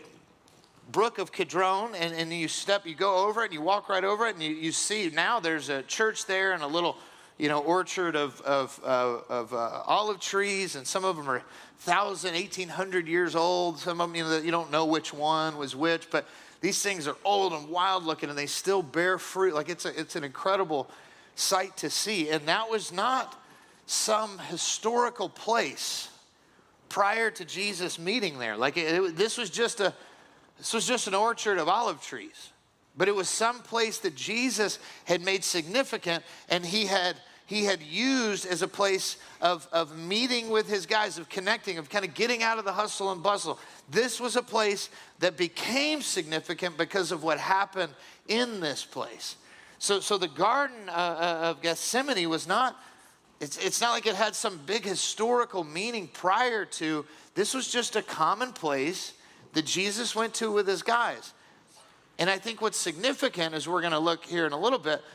brook of Kidron, and, and you step, you go over it, and you walk right over it, and you, you see now there's a church there and a little, you know, orchard of, of, uh, of uh, olive trees, and some of them are one thousand, eighteen hundred years old. Some of them, you know, you don't know which one was which, but these things are old and wild looking, and they still bear fruit. Like it's a, it's an incredible sight to see. And that was not some historical place prior to Jesus meeting there. Like it, it, this was just a, this was just an orchard of olive trees. But it was some place that Jesus had made significant, and he had he had used as a place of, of meeting with his guys, of connecting, of kind of getting out of the hustle and bustle. This was a place that became significant because of what happened in this place. So, so the Garden uh, of Gethsemane was not, it's, it's not like it had some big historical meaning prior to. This was just a common place that Jesus went to with his guys. And I think what's significant, as we're going to look here in a little bit,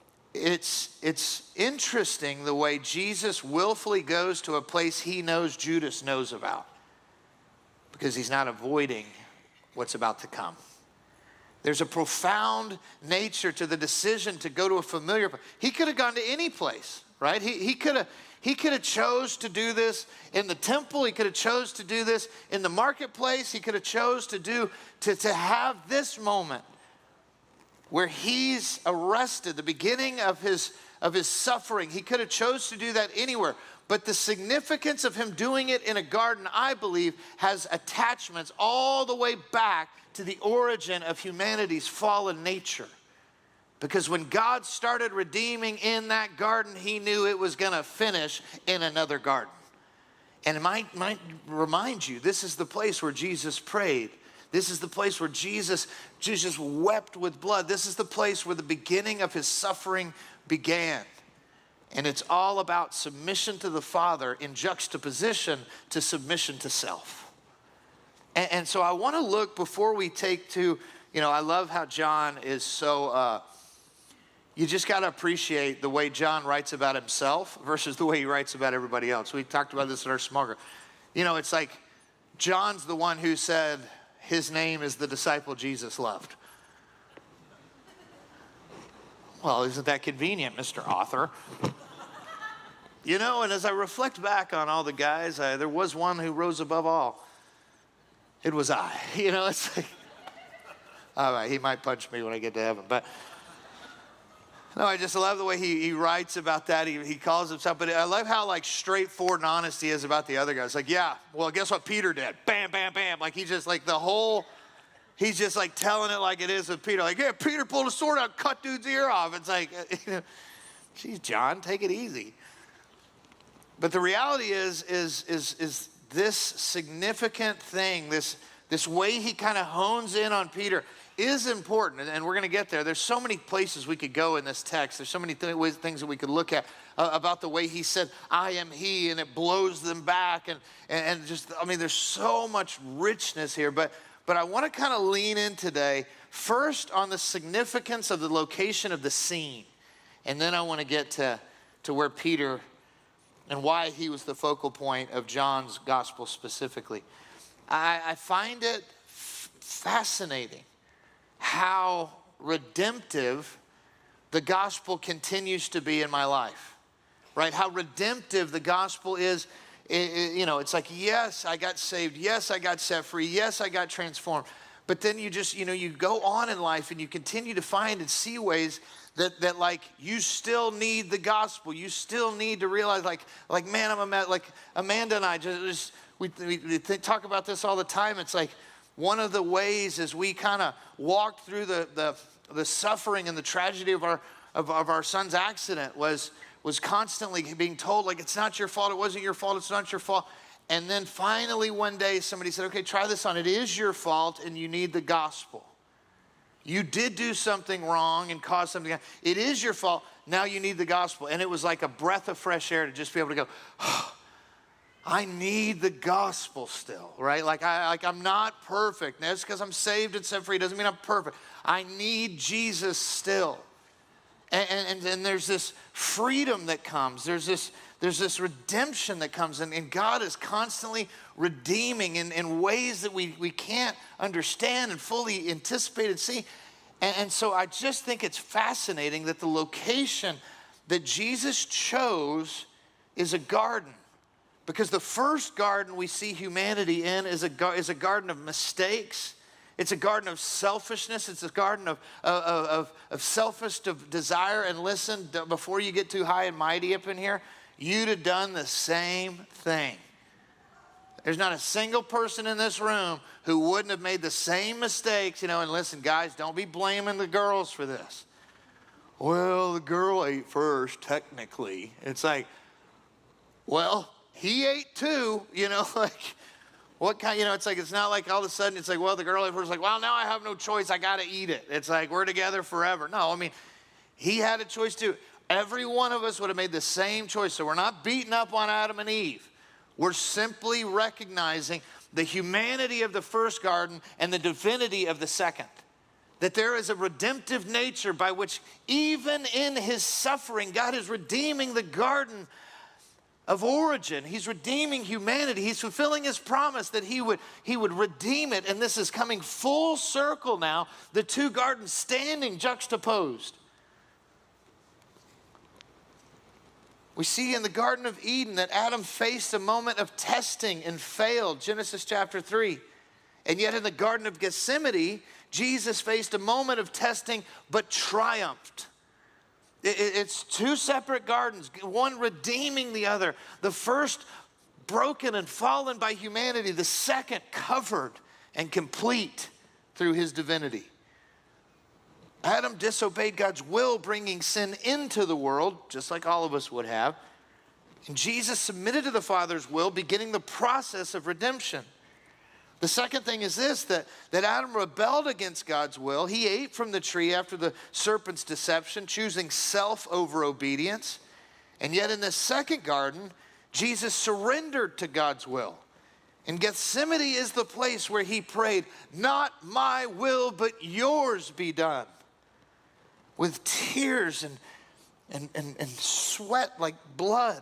it's, it's interesting the way Jesus willfully goes to a place he knows Judas knows about, because he's not avoiding what's about to come. There's a profound nature to the decision to go to a familiar place. He could have gone to any place, right? He, he could have he could have chose to do this in the temple. He could have chose to do this in the marketplace. He could have chose to do to, to have this moment where he's arrested, the beginning of his of his suffering. He could have chose to do that anywhere. But the significance of him doing it in a garden, I believe, has attachments all the way back to the origin of humanity's fallen nature. Because when God started redeeming in that garden, he knew it was going to finish in another garden. And it might, might remind you, this is the place where Jesus prayed. This is the place where Jesus, Jesus wept with blood. This is the place where the beginning of his suffering began. And it's all about submission to the Father in juxtaposition to submission to self. And, and so I want to look, before we take to, you know, I love how John is so, uh, you just got to appreciate the way John writes about himself versus the way he writes about everybody else. We talked about this in our small group. You know, it's like John's the one who said his name is the disciple Jesus loved. Well, isn't that convenient, Mister Author? You know, and as I reflect back on all the guys, I, there was one who rose above all. It was I. You know, it's like, all right, he might punch me when I get to heaven. But no, I just love the way he, he writes about that. He, he calls himself, but I love how like straightforward and honest he is about the other guys. Like, yeah, well, guess what Peter did? Bam, bam, bam. Like, he just like the whole, he's just like telling it like it is with Peter. Like, yeah, Peter pulled a sword out, cut dude's ear off. It's like, you know, geez, John, take it easy. But the reality is, is, is, is this significant thing, this, this way he kind of hones in on Peter is important, and we're going to get there. There's so many places we could go in this text. There's so many th- ways, things that we could look at uh, about the way he said, I am he, and it blows them back. And, and, and just, I mean, there's so much richness here. But, but I want to kind of lean in today, first on the significance of the location of the scene. And then I want to get to, to where Peter and why he was the focal point of John's gospel specifically. I, I find it f- fascinating how redemptive the gospel continues to be in my life, right? How redemptive the gospel is. It, it, you know, it's like, yes, I got saved. Yes, I got set free. Yes, I got transformed. But then you just, you know, you go on in life and you continue to find and see ways that, that like, you still need the gospel. You still need to realize, like, like man, I'm a, like Amanda and I just, just we, we, we talk about this all the time. It's like, one of the ways as we kind of walked through the, the, the suffering and the tragedy of our, of, of our son's accident was, was constantly being told, like, it's not your fault, it wasn't your fault, it's not your fault. And then finally one day somebody said, okay, try this on. It is your fault and you need the gospel. You did do something wrong and cause something. It is your fault. Now you need the gospel. And it was like a breath of fresh air to just be able to go, oh, I need the gospel still, right? Like, I, like I'm not perfect. That's because I'm saved and set free. Doesn't mean I'm perfect. I need Jesus still. And, and, and there's this freedom that comes. There's this, there's this redemption that comes. And, and God is constantly redeeming in, in ways that we, we can't understand and fully anticipate and see. And, and so I just think it's fascinating that the location that Jesus chose is a garden. Because the first garden we see humanity in is a, is a garden of mistakes. It's a garden of selfishness. It's a garden of, of, of, of selfish desire. And listen, before you get too high and mighty up in here, you'd have done the same thing. There's not a single person in this room who wouldn't have made the same mistakes, you know, and listen, guys, don't be blaming the girls for this. Well, the girl ate first, technically. It's like, well, he ate too, you know, like, what kind, you know, it's like, it's not like all of a sudden, it's like, well, the girl ate first, like, well, now I have no choice, I gotta eat it. It's like, we're together forever. No, I mean, he had a choice too. Every one of us would have made the same choice. So we're not beating up on Adam and Eve. We're simply recognizing the humanity of the first garden and the divinity of the second. That there is a redemptive nature by which even in his suffering, God is redeeming the garden of origin. He's redeeming humanity. He's fulfilling his promise that he would, he would redeem it. And this is coming full circle now, the two gardens standing juxtaposed. We see in the Garden of Eden that Adam faced a moment of testing and failed, Genesis chapter three. And yet in the Garden of Gethsemane, Jesus faced a moment of testing but triumphed. It's two separate gardens, one redeeming the other. The first broken and fallen by humanity, the second covered and complete through his divinity. Adam disobeyed God's will, bringing sin into the world, just like all of us would have. And Jesus submitted to the Father's will, beginning the process of redemption. The second thing is this, that, that Adam rebelled against God's will. He ate from the tree after the serpent's deception, choosing self over obedience. And yet in the second garden, Jesus surrendered to God's will. And Gethsemane is the place where he prayed, not my will, but yours be done. With tears and, and, and, and sweat like blood,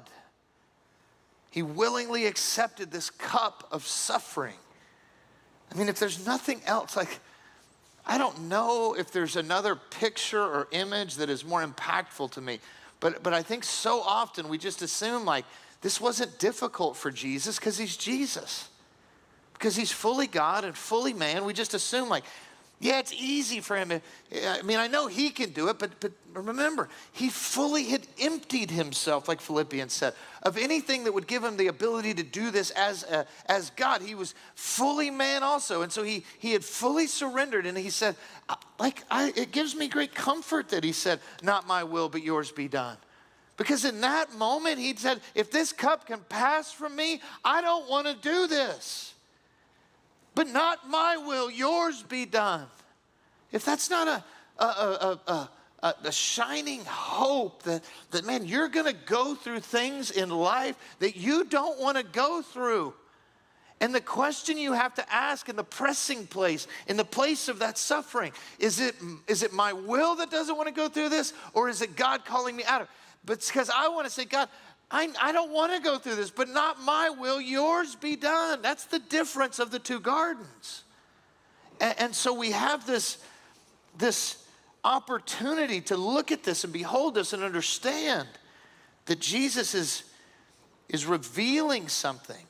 he willingly accepted this cup of suffering. I mean, if there's nothing else, like, I don't know if there's another picture or image that is more impactful to me. But, but I think so often we just assume, like, this wasn't difficult for Jesus because he's Jesus. Because he's fully God and fully man. We just assume, like, yeah, it's easy for him. I mean, I know he can do it, but, but remember, he fully had emptied himself, like Philippians said, of anything that would give him the ability to do this as, a, as God. He was fully man also. And so he, he had fully surrendered. And he said, like, I, it gives me great comfort that he said, not my will, but yours be done. Because in that moment, he said, if this cup can pass from me, I don't want to do this. But not my will, yours be done. If that's not a, a, a, a, a, a shining hope that, that, man, you're going to go through things in life that you don't want to go through. And the question you have to ask in the pressing place, in the place of that suffering, is it, is it my will that doesn't want to go through this, or is it God calling me out of it? But it's because I want to say, God, I, I don't want to go through this, but not my will, yours be done. That's the difference of the two gardens. And, and so we have this, this opportunity to look at this and behold this and understand that Jesus is, is revealing something.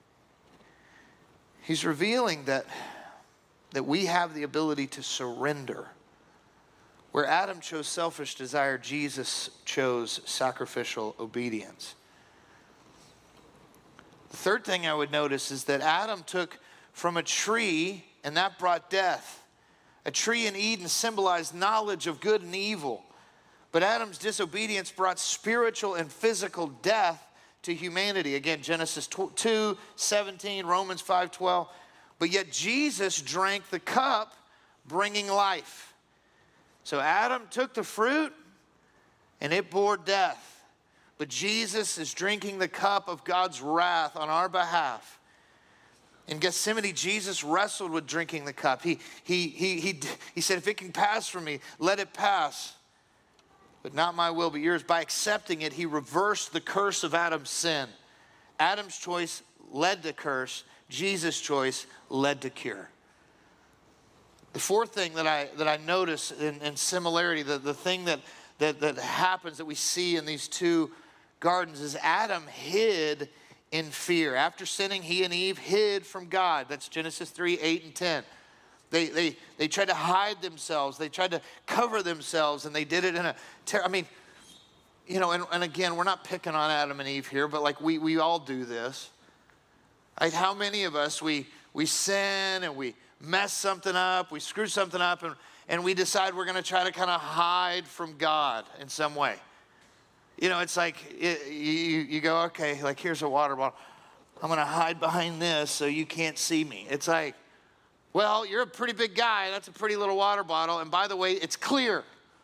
He's revealing that, that we have the ability to surrender. Where Adam chose selfish desire, Jesus chose sacrificial obedience. The third thing I would notice is that Adam took from a tree, and that brought death. A tree in Eden symbolized knowledge of good and evil. But Adam's disobedience brought spiritual and physical death to humanity. Again, Genesis two seventeen, Romans five twelve. But yet Jesus drank the cup, bringing life. So Adam took the fruit and it bore death. But Jesus is drinking the cup of God's wrath on our behalf. In Gethsemane, Jesus wrestled with drinking the cup. He, he, he, he, he said, if it can pass from me, let it pass. But not my will, but yours. By accepting it, he reversed the curse of Adam's sin. Adam's choice led to curse. Jesus' choice led to cure. The fourth thing that I that I notice in, in similarity, the, the thing that, that, that happens that we see in these two gardens is Adam hid in fear. After sinning, he and Eve hid from God. That's Genesis three, eight, and ten. They, they, they tried to hide themselves. They tried to cover themselves, and they did it in a ter- I mean, you know, and, and again, we're not picking on Adam and Eve here, but like we, we all do this. Right? How many of us, we, we sin and we mess something up, we screw something up, and, and we decide we're going to try to kind of hide from God in some way. You know, it's like it, you, you go, okay, like here's a water bottle. I'm going to hide behind this so you can't see me. It's like, well, you're a pretty big guy. That's a pretty little water bottle. And by the way, it's clear.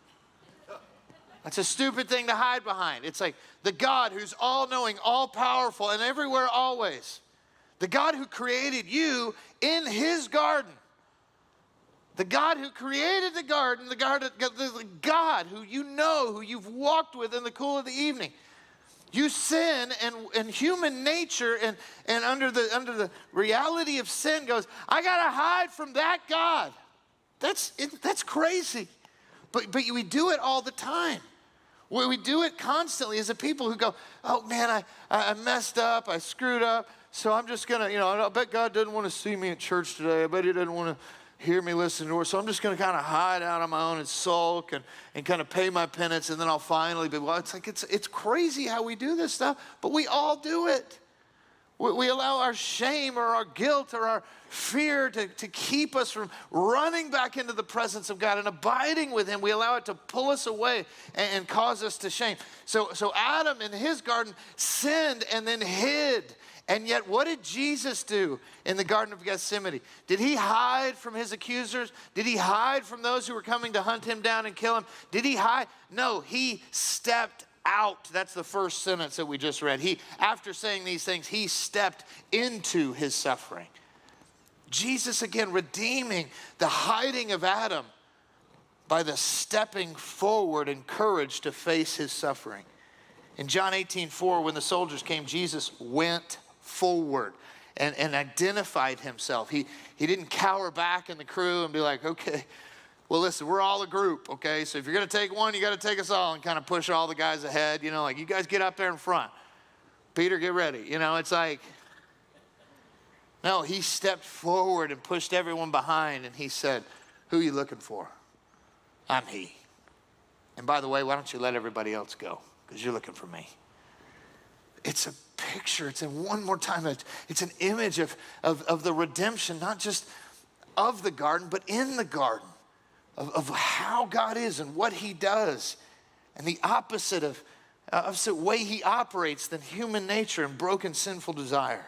That's a stupid thing to hide behind. It's like the God who's all-knowing, all-powerful, and everywhere always. The God who created you in his garden. The God who created the garden, the God, the God who you know, who you've walked with in the cool of the evening. You sin, and, and human nature and, and under, the, under the reality of sin goes, I got to hide from that God. That's, it, that's crazy. But, but we do it all the time. We, we do it constantly as a people who go, oh man, I, I messed up, I screwed up, so I'm just going to, you know, I bet God doesn't want to see me at church today. I bet he doesn't want to hear me listen to her. So I'm just going to kind of hide out on my own and sulk and, and kind of pay my penance, and then I'll finally be, well, it's like, it's, it's crazy how we do this stuff, but we all do it. We, we allow our shame or our guilt or our fear to, to keep us from running back into the presence of God and abiding with him. We allow it to pull us away and, and cause us to shame. So, so Adam in his garden sinned and then hid. And yet, what did Jesus do in the Garden of Gethsemane? Did he hide from his accusers? Did he hide from those who were coming to hunt him down and kill him? Did he hide? No, he stepped out. That's the first sentence that we just read. He, after saying these things, he stepped into his suffering. Jesus, again, redeeming the hiding of Adam by the stepping forward in courage to face his suffering. In John eighteen four, when the soldiers came, Jesus went forward and, and identified himself. He, he didn't cower back in the crew and be like, okay, well, listen, we're all a group, okay? So if you're going to take one, you got to take us all, and kind of push all the guys ahead. You know, like, you guys get up there in front. Peter, get ready. You know, it's like, no, he stepped forward and pushed everyone behind, and he said, who are you looking for? I'm he. And by the way, why don't you let everybody else go? Because you're looking for me. It's a picture. It's in one more time. It's an image of, of, of the redemption, not just of the garden, but in the garden, of, of how God is and what he does, and the opposite of, uh, of the way he operates than human nature and broken sinful desire.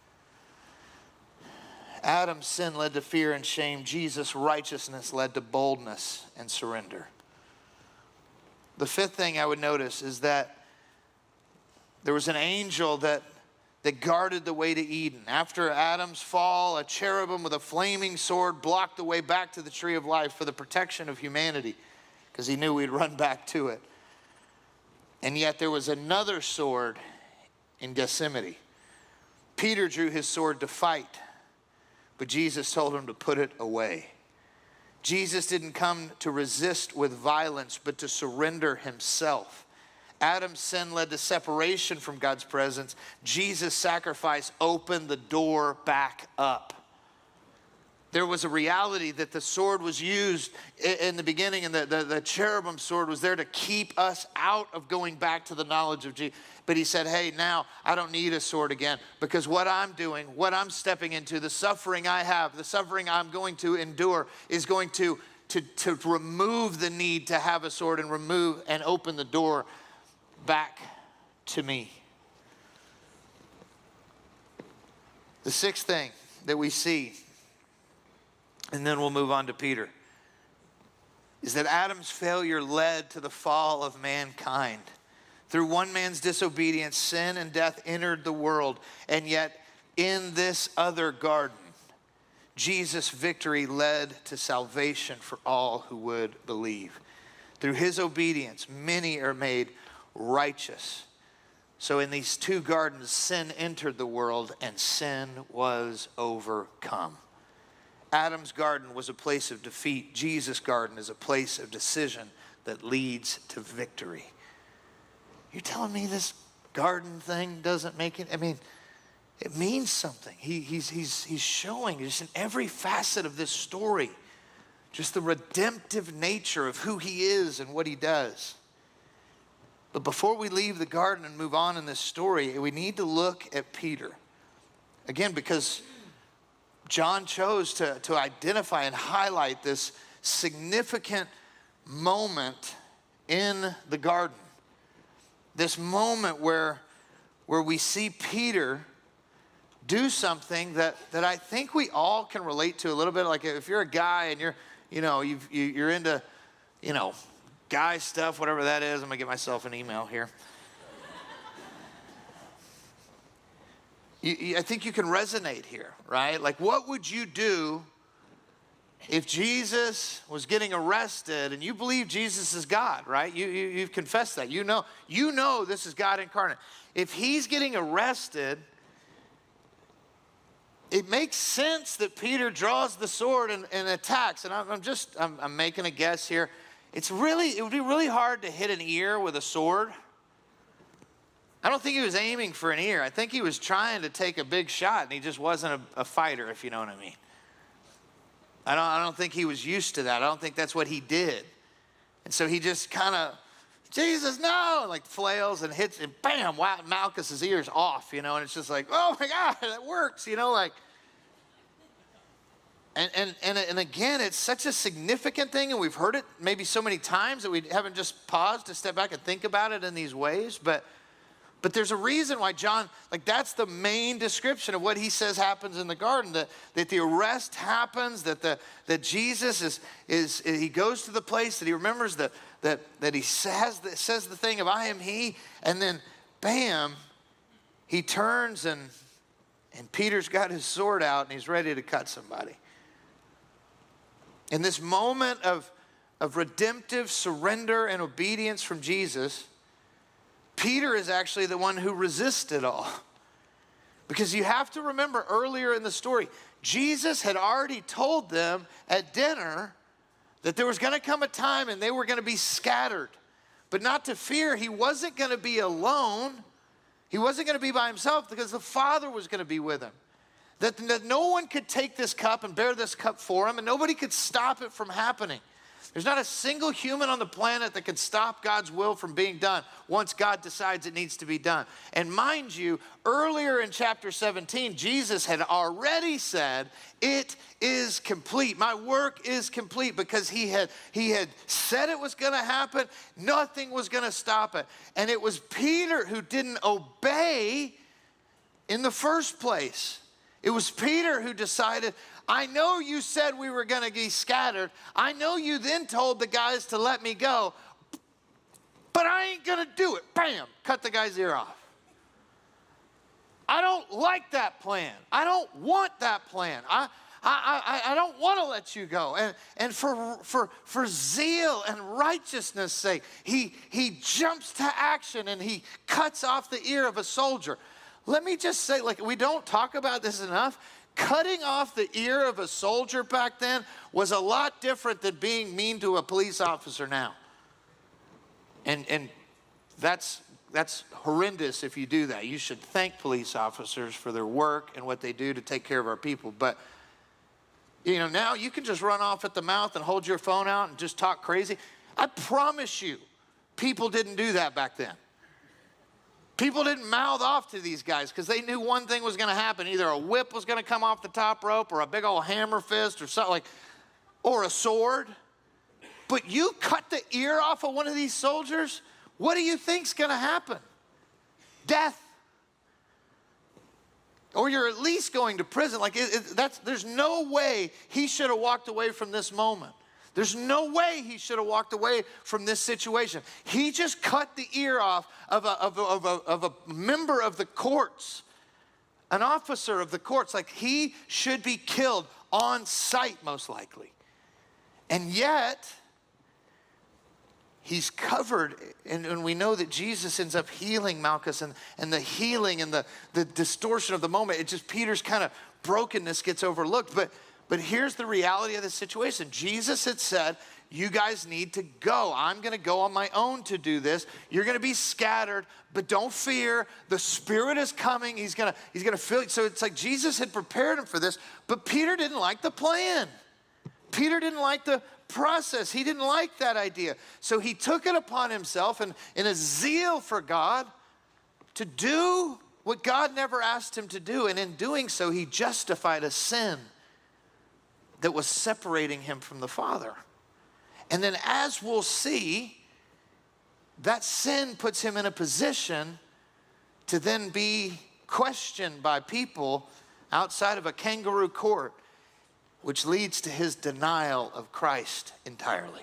Adam's sin led to fear and shame. Jesus' righteousness led to boldness and surrender. The fifth thing I would notice is that there was an angel that, that guarded the way to Eden. After Adam's fall, a cherubim with a flaming sword blocked the way back to the tree of life for the protection of humanity, because he knew we'd run back to it. And yet there was another sword in Gethsemane. Peter drew his sword to fight, but Jesus told him to put it away. Jesus didn't come to resist with violence, but to surrender himself. Adam's sin led to separation from God's presence. Jesus' sacrifice opened the door back up. There was a reality that the sword was used in the beginning, and the, the, the cherubim sword was there to keep us out of going back to the knowledge of Jesus. But he said, hey, now I don't need a sword again, because what I'm doing, what I'm stepping into, the suffering I have, the suffering I'm going to endure is going to, to, to remove the need to have a sword and remove and open the door back to me. The sixth thing that we see, and then we'll move on to Peter, is that Adam's failure led to the fall of mankind. Through one man's disobedience, sin and death entered the world. And yet, in this other garden, Jesus' victory led to salvation for all who would believe. Through his obedience, many are made righteous. So in these two gardens, sin entered the world and sin was overcome. Adam's garden was a place of defeat. Jesus' garden is a place of decision that leads to victory. You're telling me this garden thing doesn't make it? I mean, it means something. He, he's, he's, he's showing just in every facet of this story, just the redemptive nature of who he is and what he does. But before we leave the garden and move on in this story, we need to look at Peter. Again, because John chose to, to identify and highlight this significant moment in the garden. This moment where, where we see Peter do something that, that I think we all can relate to a little bit. Like if you're a guy and you're, you know, you've, you, you're into, you know, guy stuff, whatever that is. I'm going to get myself an email here. you, you, I think you can resonate here, right? Like what would you do if Jesus was getting arrested and you believe Jesus is God, right? You, you, you've confessed that. You know, you know this is God incarnate. If he's getting arrested, it makes sense that Peter draws the sword and, and attacks. And I'm, I'm just, I'm, I'm making a guess here. It's really, it would be really hard to hit an ear with a sword. I don't think he was aiming for an ear. I think he was trying to take a big shot and he just wasn't a, a fighter, if you know what I mean. I don't, I don't think he was used to that. I don't think that's what he did. And so he just kind of, Jesus, no, and like flails and hits, and bam, wow, Malchus's ear's off, you know, and it's just like, oh my God, that works, you know, like, and, and, and, and again, it's such a significant thing, and we've heard it maybe so many times that we haven't just paused to step back and think about it in these ways, but But there's a reason why John, like that's the main description of what he says happens in the garden, that, that the arrest happens, that the that Jesus is, is he goes to the place, that he remembers that that, that he says the, says the thing of I am he, and then bam, he turns and, and Peter's got his sword out and he's ready to cut somebody. In this moment of, of redemptive surrender and obedience from Jesus, Peter is actually the one who resists it all. Because you have to remember earlier in the story, Jesus had already told them at dinner that there was going to come a time and they were going to be scattered. But not to fear, he wasn't going to be alone. He wasn't going to be by himself because the Father was going to be with him. That, that no one could take this cup and bear this cup for him, and nobody could stop it from happening. There's not a single human on the planet that can stop God's will from being done once God decides it needs to be done. And mind you, earlier in chapter seventeen, Jesus had already said, it is complete. My work is complete, because he had, he had said it was going to happen. Nothing was going to stop it. And it was Peter who didn't obey in the first place. It was Peter who decided, I know you said we were going to be scattered. I know you then told the guys to let me go, but I ain't going to do it. Bam, cut the guy's ear off. I don't like that plan. I don't want that plan. I, I, I, I don't want to let you go. And, and for, for, for zeal and righteousness' sake, he, he jumps to action and he cuts off the ear of a soldier. Let me just say, like, we don't talk about this enough. Cutting off the ear of a soldier back then was a lot different than being mean to a police officer now. And, and that's, that's horrendous if you do that. You should thank police officers for their work and what they do to take care of our people. But, you know, now you can just run off at the mouth and hold your phone out and just talk crazy. I promise you, people didn't do that back then. People didn't mouth off to these guys because they knew one thing was going to happen. Either a whip was going to come off the top rope, or a big old hammer fist, or something like, or a sword. But you cut the ear off of one of these soldiers, what do you think's going to happen? Death. Or you're at least going to prison. Like it, it, that's, there's no way he should have walked away from this moment. There's no way he should have walked away from this situation. He just cut the ear off of a, of a, of a, of a member of the courts, an officer of the courts. Like he should be killed on sight, most likely. And yet, he's covered, and, and we know that Jesus ends up healing Malchus, and, and the healing and the, the distortion of the moment, it just, Peter's kind of brokenness gets overlooked. But But here's the reality of the situation. Jesus had said, you guys need to go. I'm going to go on my own to do this. You're going to be scattered, but don't fear. The Spirit is coming. He's going to, he's going to fill you. So it's like Jesus had prepared him for this, but Peter didn't like the plan. Peter didn't like the process. He didn't like that idea. So he took it upon himself and in a zeal for God to do what God never asked him to do. And in doing so, he justified a sin that was separating him from the Father. And then as we'll see, that sin puts him in a position to then be questioned by people outside of a kangaroo court, which leads to his denial of Christ entirely.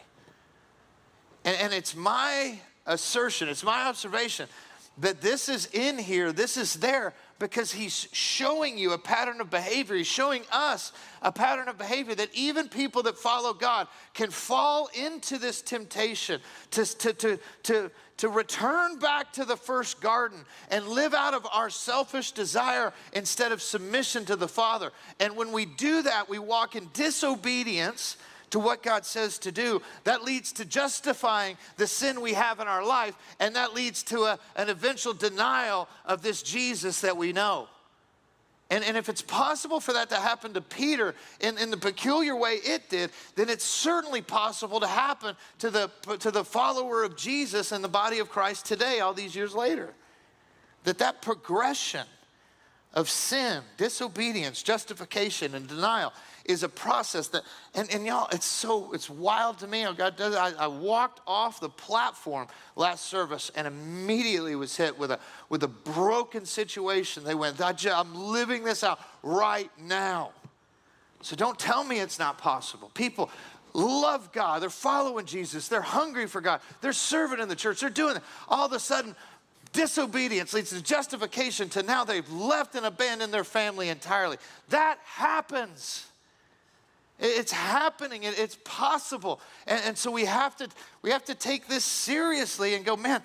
And, and it's my assertion, it's my observation that this is in here, this is there, because he's showing you a pattern of behavior. He's showing us a pattern of behavior that even people that follow God can fall into this temptation to, to, to, to, to return back to the first garden and live out of our selfish desire instead of submission to the Father. And when we do that, we walk in disobedience to what God says to do. That leads to justifying the sin we have in our life, and that leads to a, an eventual denial of this Jesus that we know. And, and if it's possible for that to happen to Peter in, in the peculiar way it did, then it's certainly possible to happen to the, to the follower of Jesus in the body of Christ today, all these years later. That that progression of sin, disobedience, justification, and denial is a process that, and, and y'all, it's so, it's wild to me how God does it. I, I walked off the platform last service and immediately was hit with a, with a broken situation. They went, I'm living this out right now. So don't tell me it's not possible. People love God. They're following Jesus. They're hungry for God. They're serving in the church. They're doing it. All of a sudden, disobedience leads to justification to now they've left and abandoned their family entirely. That happens. It's happening. It's possible. And, and so we have to we have to take this seriously and go, man,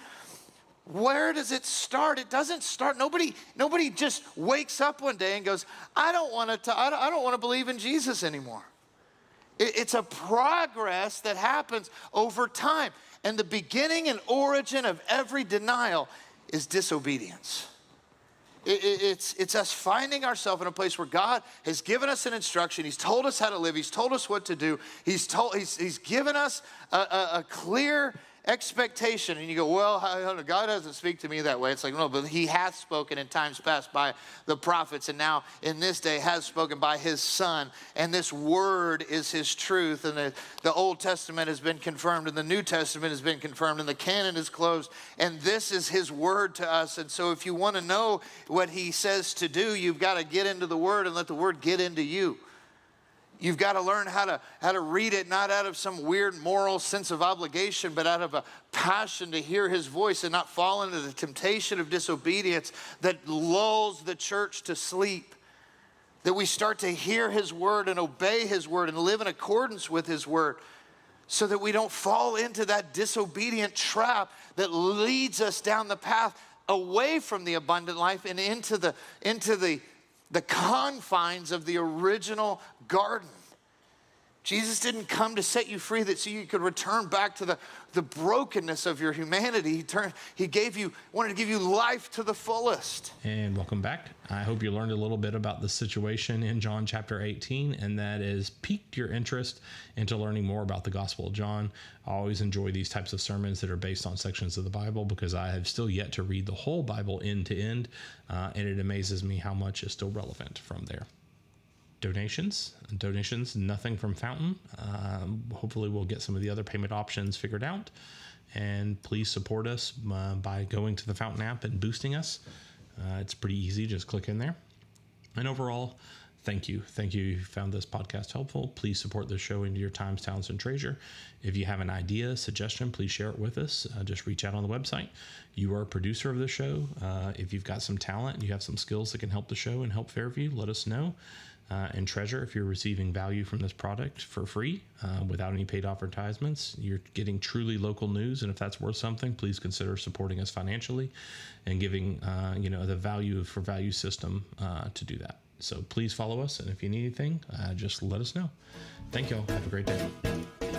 where does it start? It doesn't start. Nobody nobody just wakes up one day and goes, I don't want to I don't, I don't want to believe in Jesus anymore. It, it's a progress that happens over time. And the beginning and origin of every denial is disobedience. It, it, it's, it's us finding ourselves in a place where God has given us an instruction. He's told us how to live. He's told us what to do. He's, told, he's, he's given us a, a, a clear expectation. And you go, well, God doesn't speak to me that way. It's like, no, but he hath spoken in times past by the prophets, and now in this day has spoken by his Son. And this word is his truth. And the, the Old Testament has been confirmed, and the New Testament has been confirmed, and the canon is closed. And this is his word to us. And so if you want to know what he says to do, you've got to get into the word and let the word get into you. You've got to learn how to, how to read it, not out of some weird moral sense of obligation, but out of a passion to hear his voice and not fall into the temptation of disobedience that lulls the church to sleep. That we start to hear his word and obey his word and live in accordance with his word, so that we don't fall into that disobedient trap that leads us down the path away from the abundant life and into the, into the, the confines of the original garden. Jesus didn't come to set you free that so you could return back to the, the brokenness of your humanity. He turned, he gave you, wanted to give you life to the fullest. And welcome back. I hope you learned a little bit about the situation in John chapter eighteen, and that has piqued your interest into learning more about the Gospel of John. I always enjoy these types of sermons that are based on sections of the Bible, because I have still yet to read the whole Bible end to end, uh, and it amazes me how much is still relevant from there. Donations, donations, nothing from Fountain. Um, hopefully we'll get some of the other payment options figured out. And please support us uh, by going to the Fountain app and boosting us. Uh, it's pretty easy. Just click in there. And overall, thank you. Thank you. You found this podcast helpful. Please support the show into your times, talents, and treasure. If you have an idea, suggestion, please share it with us. Uh, just reach out on the website. You are a producer of the show. Uh, if you've got some talent and you have some skills that can help the show and help Fairview, let us know. Uh, and treasure, if you're receiving value from this product for free, uh, without any paid advertisements, you're getting truly local news. And if that's worth something, please consider supporting us financially and giving, uh, you know, the value for value system uh, to do that. So please follow us. And if you need anything, uh, just let us know. Thank you all. Have a great day.